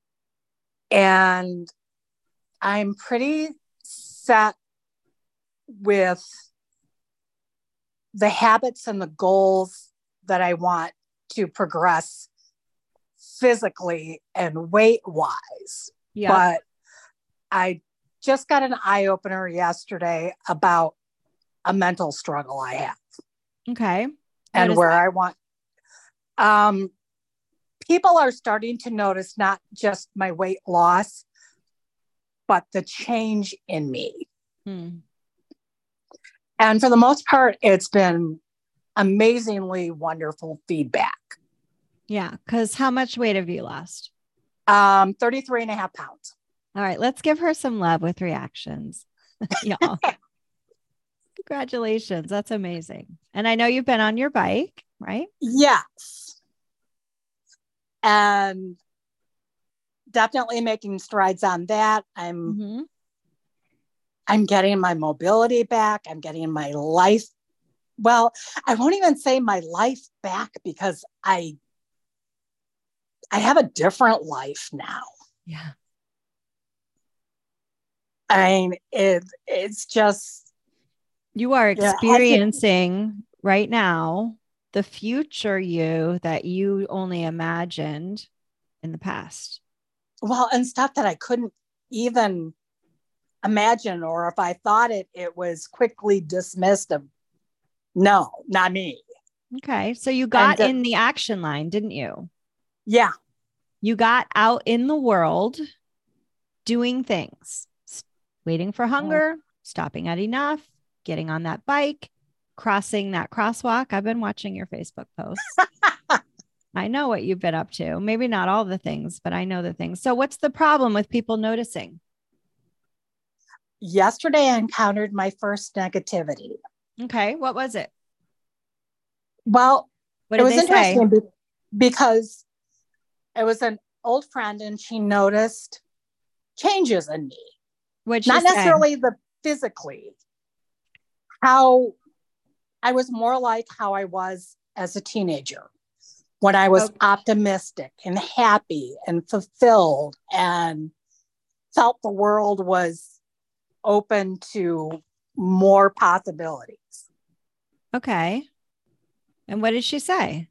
And I'm pretty set with the habits and the goals that I want to progress physically and weight wise. Yeah. But I just got an eye opener yesterday about a mental struggle I have. Okay. And where that? I want, um, people are starting to notice not just my weight loss, but the change in me. Hmm. And for the most part, it's been amazingly wonderful feedback. Yeah. Because how much weight have you lost? Um, thirty-three and a half pounds. All right. Let's give her some love with reactions. Y'all. Congratulations. That's amazing. And I know you've been on your bike, right? Yes. And definitely making strides on that. I'm Mm-hmm. I'm getting my mobility back. I'm getting my life. Well, I won't even say my life back because I I have a different life now. Yeah. I mean, it, it's just. You are Yeah, experiencing right now the future you that you only imagined in the past. Well, and stuff that I couldn't even imagine, or if I thought it, it was quickly dismissed of, no, not me. Okay. So you got And, uh, in the action line, didn't you? Yeah. You got out in the world doing things, waiting for hunger, stopping at enough, getting on that bike, crossing that crosswalk. I've been watching your Facebook posts. I know what you've been up to. Maybe not all the things, but I know the things. So what's the problem with people noticing? Yesterday, I encountered my first negativity. Okay. What was it? Well, What it did was they say? interesting be- because it was an old friend and she noticed changes in me. What'd Not she say? necessarily the physically, how I was more like how I was as a teenager, when I was Okay. optimistic and happy and fulfilled and felt the world was open to more possibilities. Okay. And what did she say?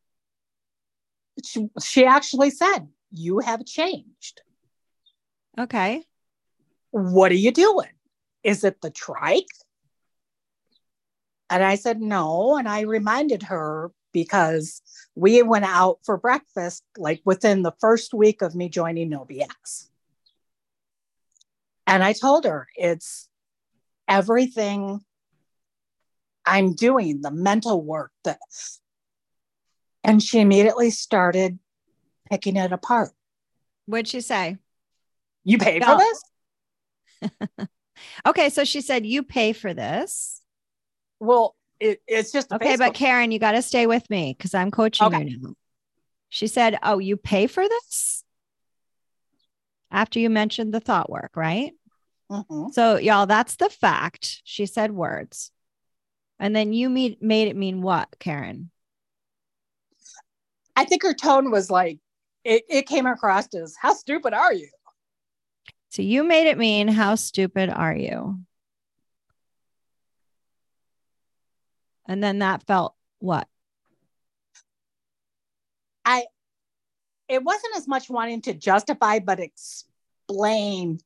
She, she actually said, "You have changed. Okay. What are you doing? Is it the trike?" And I said, "No." And I reminded her because we went out for breakfast like within the first week of me joining No B S. And I told her it's everything I'm doing, the mental work that, and she immediately started picking it apart. What'd she say? "You pay No. for this?" Okay. So she said, you pay for this. Well, it, it's just a Okay. Facebook. But Karen, you got to stay with me because I'm coaching Okay. you now. She said, oh, you pay for this? After you mentioned the thought work, right? Mm-hmm. So y'all, that's the fact. She said words. And then you meet, made it mean what, Karen? I think her tone was like, it, it came across as, "How stupid are you?" So you made it mean, how stupid are you? And then that felt what? I, it wasn't as much wanting to justify, but explain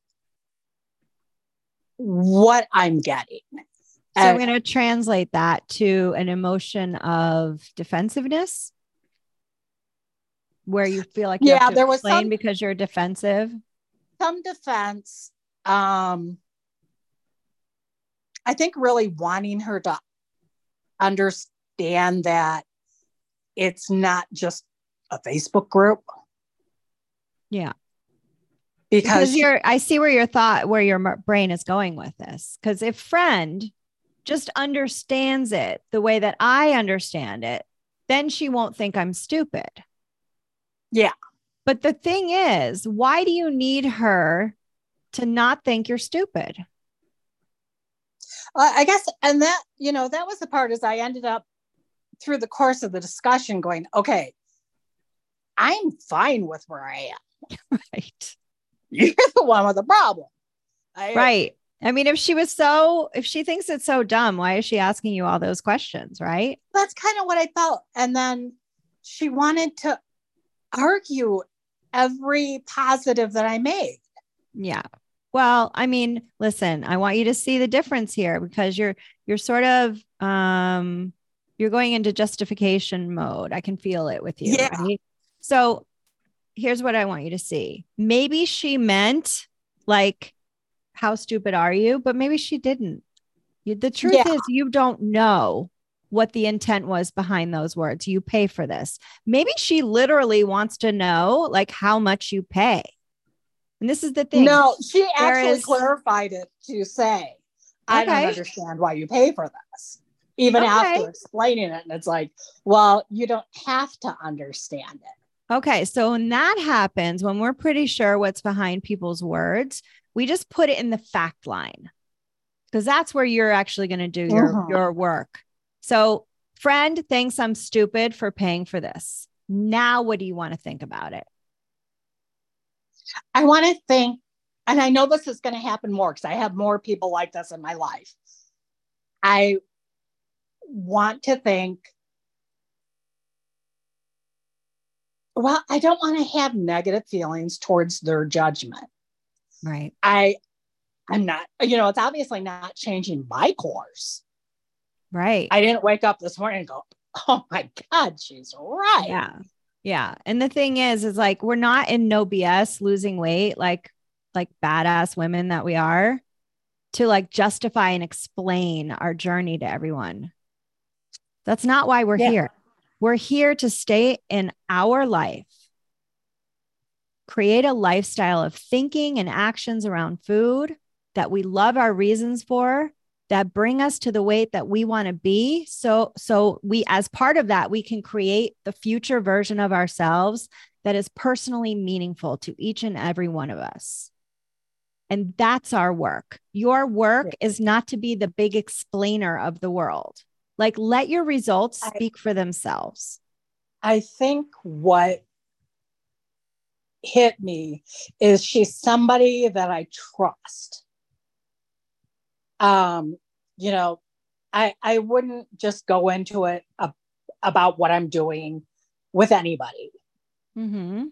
what I'm getting. So And I'm going to translate that to an emotion of defensiveness, where you feel like you yeah, have to there was explain some, because you're defensive. some defense. Um, I think really wanting her to understand that it's not just a Facebook group. Yeah. Because, Because she, you're, I see where your thought, where your m- brain is going with this. Because if friend just understands it the way that I understand it, then she won't think I'm stupid. yeah. But the thing is, why do you need her to not think you're stupid? Uh, I guess, and that, you know, that was the part is I ended up through the course of the discussion going, okay, I'm fine with where I am. Right. You're the one with the problem. I, Right. I mean, if she was so, if she thinks it's so dumb, why is she asking you all those questions? Right. That's kind of what I felt. And then she wanted to argue every positive that I made. Yeah. Well, I mean, listen, I want you to see the difference here because you're, you're sort of, um, you're going into justification mode. I can feel it with you. Yeah. Right? So here's what I want you to see. Maybe she meant like, how stupid are you? But maybe she didn't. You, the truth Yeah. is you don't know what the intent was behind those words. You pay for this. Maybe she literally wants to know like how much you pay. And this is the thing. No, she There actually is- clarified it to say, "I don't Okay. understand why you pay for this." Even Okay. after explaining it. And it's like, well, you don't have to understand it. Okay. So when that happens, when we're pretty sure what's behind people's words, we just put it in the fact line because that's where you're actually going to do your, Mhm. your work. So friend thinks I'm stupid for paying for this. Now, what do you want to think about it? I want to think and I know this is going to happen more because I have more people like this in my life. I want to think, well, I don't want to have negative feelings towards their judgment. Right. I, I'm not, you know, it's obviously not changing my course. Right. I didn't wake up this morning and go, oh my God, she's right. Yeah. Yeah. And the thing is, is like, we're not in no B S losing weight, like, like badass women that we are, to like justify and explain our journey to everyone. That's not why we're Yeah. here. We're here to stay in our life, create a lifestyle of thinking and actions around food that we love our reasons for, that bring us to the weight that we want to be. So, so we, as part of that, we can create the future version of ourselves that is personally meaningful to each and every one of us. And that's our work. Your work Yeah. is not to be the big explainer of the world. Like, let your results speak I, for themselves. I think what hit me is she's somebody that I trust. Um, you know, I I wouldn't just go into it uh, about what I'm doing with anybody. Mm-hmm.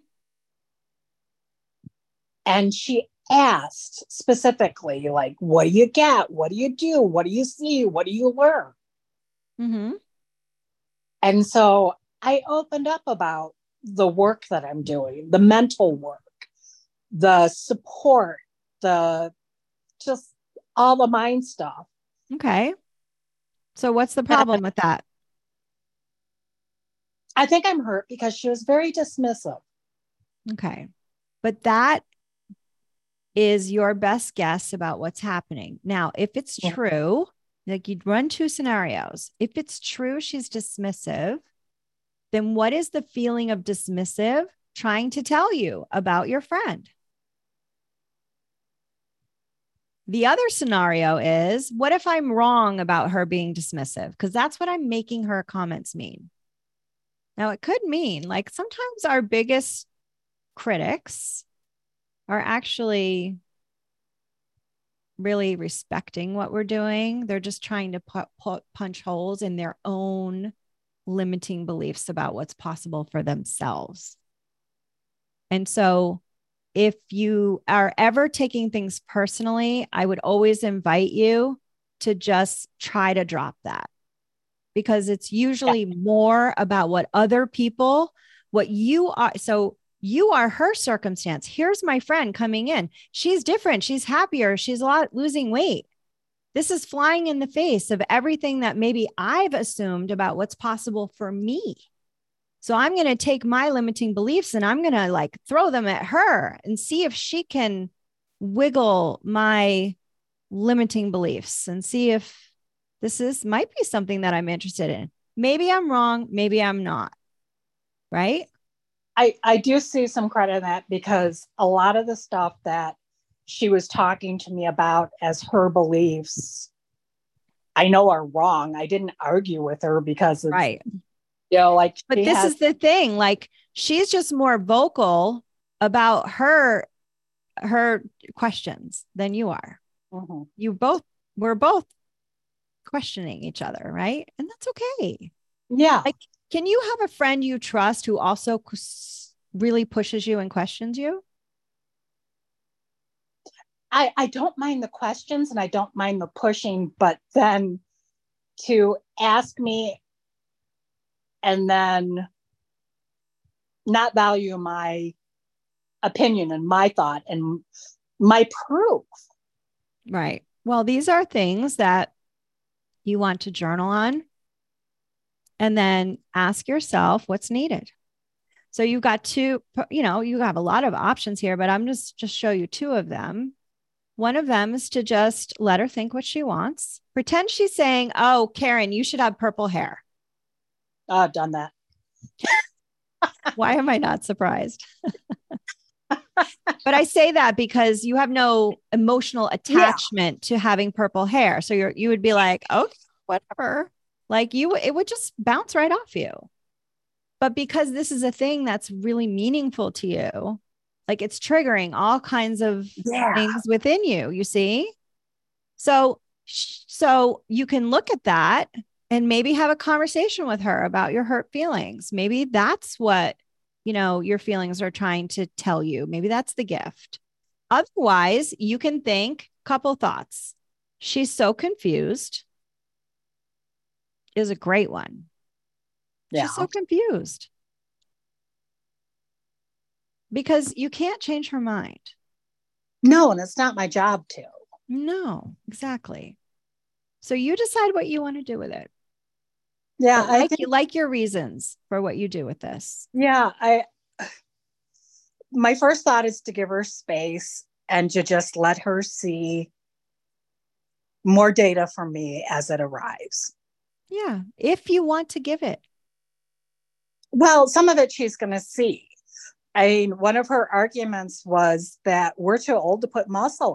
And she asked specifically, like, what do you get? What do you do? What do you see? What do you learn? Mm-hmm. And so I opened up about the work that I'm doing, the mental work, the support, the just all the mind stuff. Okay. So what's the problem with that? I think I'm hurt because she was very dismissive. Okay. But that is your best guess about what's happening. Now, if it's Yeah. true, like you'd run two scenarios. If it's true, she's dismissive, then what is the feeling of dismissive trying to tell you about your friend? The other scenario is, what if I'm wrong about her being dismissive? Because that's what I'm making her comments mean. Now, it could mean like sometimes our biggest critics are actually really respecting what we're doing. They're just trying to put, put punch holes in their own limiting beliefs about what's possible for themselves. And so if you are ever taking things personally, I would always invite you to just try to drop that, because it's usually yeah. more about what other people, what you are. So you are her circumstance. Here's my friend coming in. She's different. She's happier. She's a lot losing weight. This is flying in the face of everything that maybe I've assumed about what's possible for me. So I'm going to take my limiting beliefs and I'm going to like throw them at her and see if she can wiggle my limiting beliefs and see if this is might be something that I'm interested in. Maybe I'm wrong. Maybe I'm not. Right? I, I do see some credit in that, because a lot of the stuff that she was talking to me about as her beliefs, I know are wrong. I didn't argue with her because it's, right. you know, like, but this has, is the thing, like she's just more vocal about her, her questions than you are. Mm-hmm. You both, we're both questioning each other. Right. And that's okay. Yeah. Like, can you have a friend you trust who also really pushes you and questions you? I, I don't mind the questions and I don't mind the pushing, but then to ask me and then not value my opinion and my thought and my proof. Right. Well, these are things that you want to journal on and then ask yourself what's needed. So you've got two, you know, you have a lot of options here, but I'm just just show you two of them. One of them is to just let her think what she wants. Pretend she's saying, oh, Karen, you should have purple hair. Oh, I've done that. Why am I not surprised? But I say that because you have no emotional attachment yeah. to having purple hair. So you're, you would be like, oh, whatever. Like you, it would just bounce right off you. But because this is a thing that's really meaningful to you, Like it's triggering all kinds of Yeah. things within you, you see? So, so you can look at that and maybe have a conversation with her about your hurt feelings. Maybe that's what, you know, your feelings are trying to tell you. Maybe that's the gift. Otherwise, you can think a couple thoughts. She's so confused is a great one. Yeah. She's so confused. Because you can't change her mind. No, and it's not my job to. No, exactly. So you decide what you want to do with it. Yeah, But I like, think, you like your reasons for what you do with this. yeah, I my first thought is to give her space and to just let her see more data from me as it arrives. Yeah, if you want to give it. Well, some of it she's going to see. I mean, one of her arguments was that we're too old to put muscle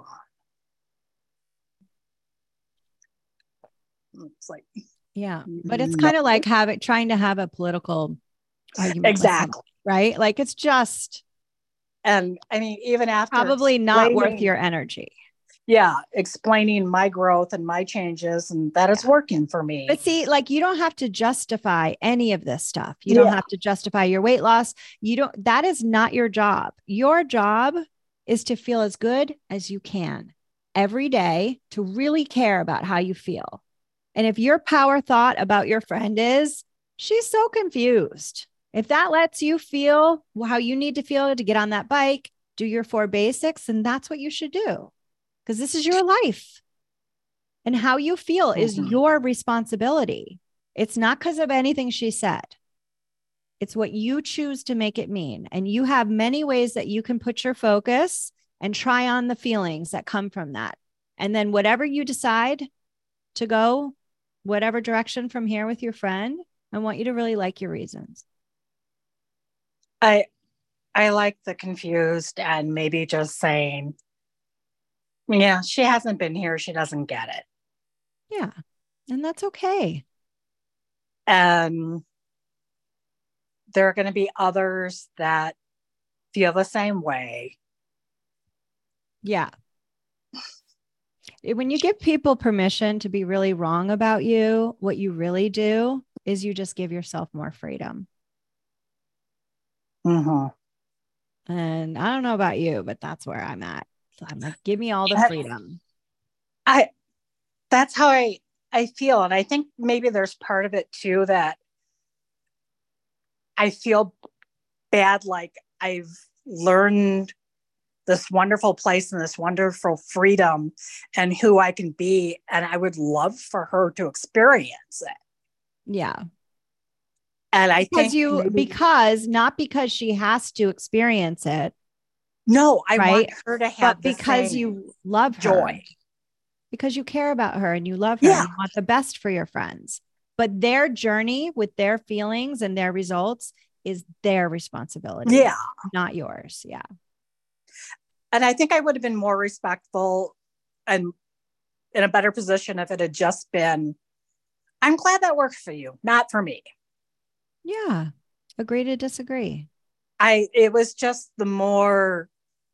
on. It's like, yeah, but it's no. kind of like having trying to have a political argument. Exactly. With someone, right? Like it's just and I mean, even after probably not worth your energy. Yeah, explaining my growth and my changes, and that is Yeah. working for me. But see, like you don't have to justify any of this stuff. You don't Yeah. have to justify your weight loss. You don't, that is not your job. Your job is to feel as good as you can every day, to really care about how you feel. And if your power thought about your friend is, she's so confused. If that lets you feel how you need to feel to get on that bike, do your four basics, and that's what you should do. Because this is your life. And how you feel mm-hmm. is your responsibility. It's not because of anything she said. It's what you choose to make it mean. And you have many ways that you can put your focus and try on the feelings that come from that. And then whatever you decide to go, whatever direction from here with your friend, I want you to really like your reasons. I I like the confused and maybe just saying, yeah, she hasn't been here. She doesn't get it. Yeah. And that's okay. And there are going to be others that feel the same way. Yeah. When you give people permission to be really wrong about you, what you really do is you just give yourself more freedom. Mm-hmm. And I don't know about you, but that's where I'm at. So I'm like, give me all the freedom. I, that's how I, I feel. And I think maybe there's part of it too, that I feel bad. Like I've learned this wonderful place and this wonderful freedom and who I can be. And I would love for her to experience it. Yeah. And I because think you, maybe, because not because she has to experience it. No, I right? want her to have but because you love her, joy. Because you care about her and you love her Yeah. and you want the best for your friends. But their journey with their feelings and their results is their responsibility. Yeah. Not yours. Yeah. And I think I would have been more respectful and in a better position if it had just been, I'm glad that worked for you, not for me. Yeah. Agree to disagree. I, it was just the more,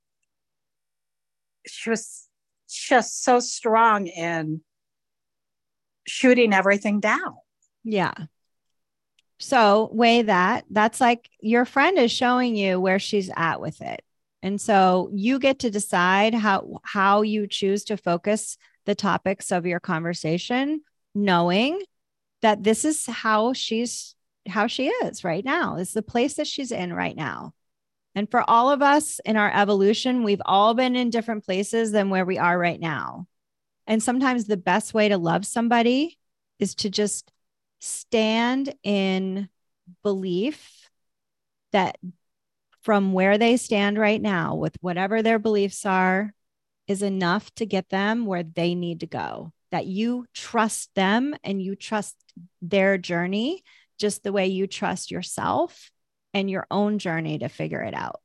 she was just so strong in shooting everything down. Yeah. So weigh that. That's like your friend is showing you where she's at with it. And so you get to decide how, how you choose to focus the topics of your conversation, knowing that this is how she's, how she is right now. It's the place that she's in right now. And for all of us in our evolution, we've all been in different places than where we are right now. And sometimes the best way to love somebody is to just stand in belief that from where they stand right now, with whatever their beliefs are, is enough to get them where they need to go. That you trust them and you trust their journey just the way you trust yourself and your own journey to figure it out.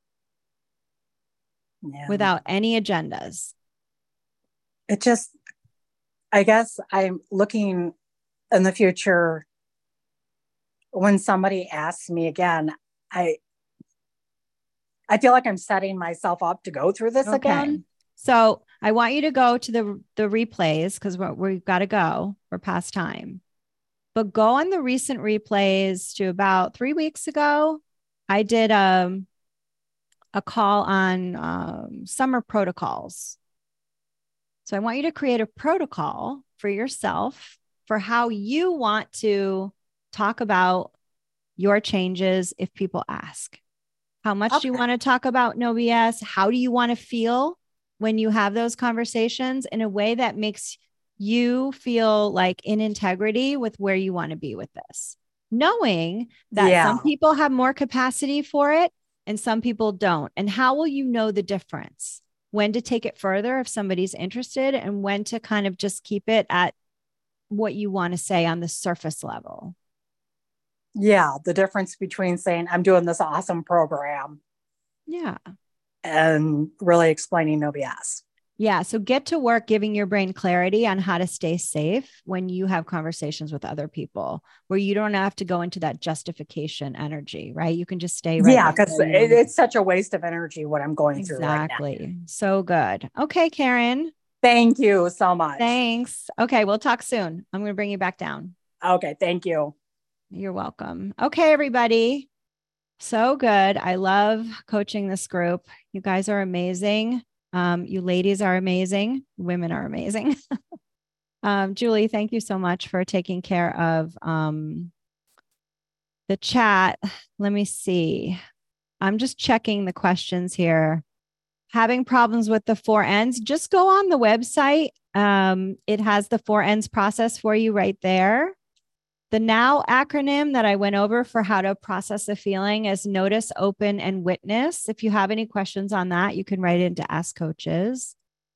Yeah. Without any agendas. It just, I guess I'm looking in the future when somebody asks me again, I, I feel like I'm setting myself up to go through this Okay. again. So I want you to go to the, the replays because we've got to go. We're past time. But go on the recent replays to about three weeks ago. I did um, a call on um, summer protocols. So I want you to create a protocol for yourself for how you want to talk about your changes if people ask. How much Okay. do you want to talk about no B S? How do you want to feel when you have those conversations in a way that makes you feel like in integrity with where you want to be with this? Knowing that Yeah. some people have more capacity for it and some people don't. And how will you know the difference? When to take it further if somebody's interested and when to kind of just keep it at what you want to say on the surface level. Yeah. The difference between saying, I'm doing this awesome program. Yeah. And really explaining no B S. Yeah. So get to work giving your brain clarity on how to stay safe when you have conversations with other people where you don't have to go into that justification energy, right? You can just stay right. Yeah, because it, it's such a waste of energy what I'm going exactly. through right now. Exactly. So good. Okay, Karen. Thank you so much. Thanks. Okay, we'll talk soon. I'm going to bring you back down. Okay, thank you. You're welcome. Okay, everybody. So good. I love coaching this group. You guys are amazing. Um, you ladies are amazing. Women are amazing. um, Julie, thank you so much for taking care of um, the chat. Let me see. I'm just checking the questions here. Having problems with the four ends, just go on the website. Um, it has the four ends process for you right there. The NOW acronym that I went over for how to process a feeling is notice, open, and witness. If you have any questions on that, you can write it into Ask Coaches.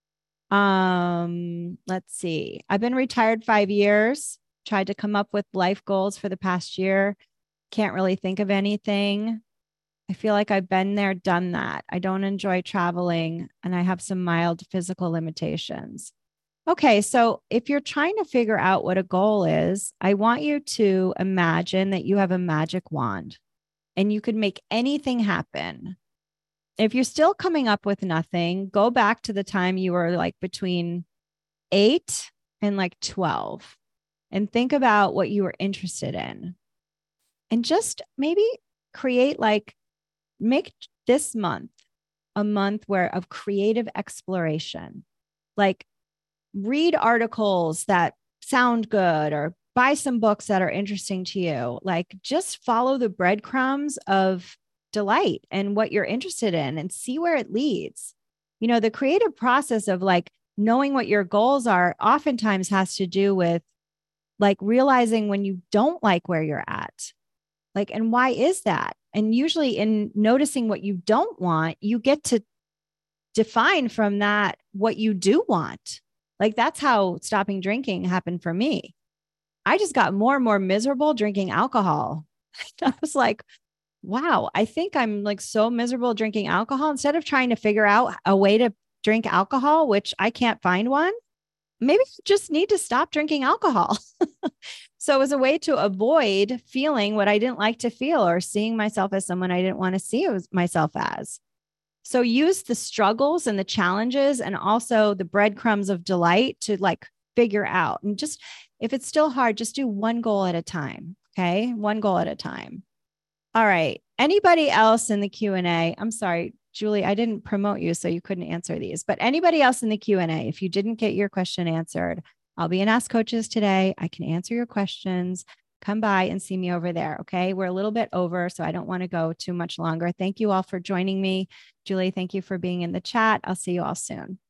Um, let's see. I've been retired five years, tried to come up with life goals for the past year. Can't really think of anything. I feel like I've been there, done that. I don't enjoy traveling and I have some mild physical limitations. Okay, so if you're trying to figure out what a goal is, I want you to imagine that you have a magic wand and you could make anything happen. If you're still coming up with nothing, go back to the time you were like between eight and like twelve and think about what you were interested in. And just maybe create like, make this month a month where of creative exploration. Like, read articles that sound good or buy some books that are interesting to you. Like just follow the breadcrumbs of delight and what you're interested in and see where it leads. You know, the creative process of like knowing what your goals are oftentimes has to do with like realizing when you don't like where you're at. Like, and why is that? And usually in noticing what you don't want, you get to define from that what you do want. Like that's how stopping drinking happened for me. I just got more and more miserable drinking alcohol. I was like, wow, I think I'm like so miserable drinking alcohol. Instead of trying to figure out a way to drink alcohol, which I can't find one, maybe I just need to stop drinking alcohol. So it was a way to avoid feeling what I didn't like to feel or seeing myself as someone I didn't want to see myself as. So use the struggles and the challenges and also the breadcrumbs of delight to like figure out. And just, if it's still hard, just do one goal at a time. Okay. One goal at a time. All right. Anybody else in the Q and A? I'm sorry, Julie, I didn't promote you, so you couldn't answer these, but anybody else in the Q and A, if you didn't get your question answered, I'll be in Ask Coaches today. I can answer your questions. Come by and see me over there. Okay. We're a little bit over, so I don't want to go too much longer. Thank you all for joining me. Julie, thank you for being in the chat. I'll see you all soon.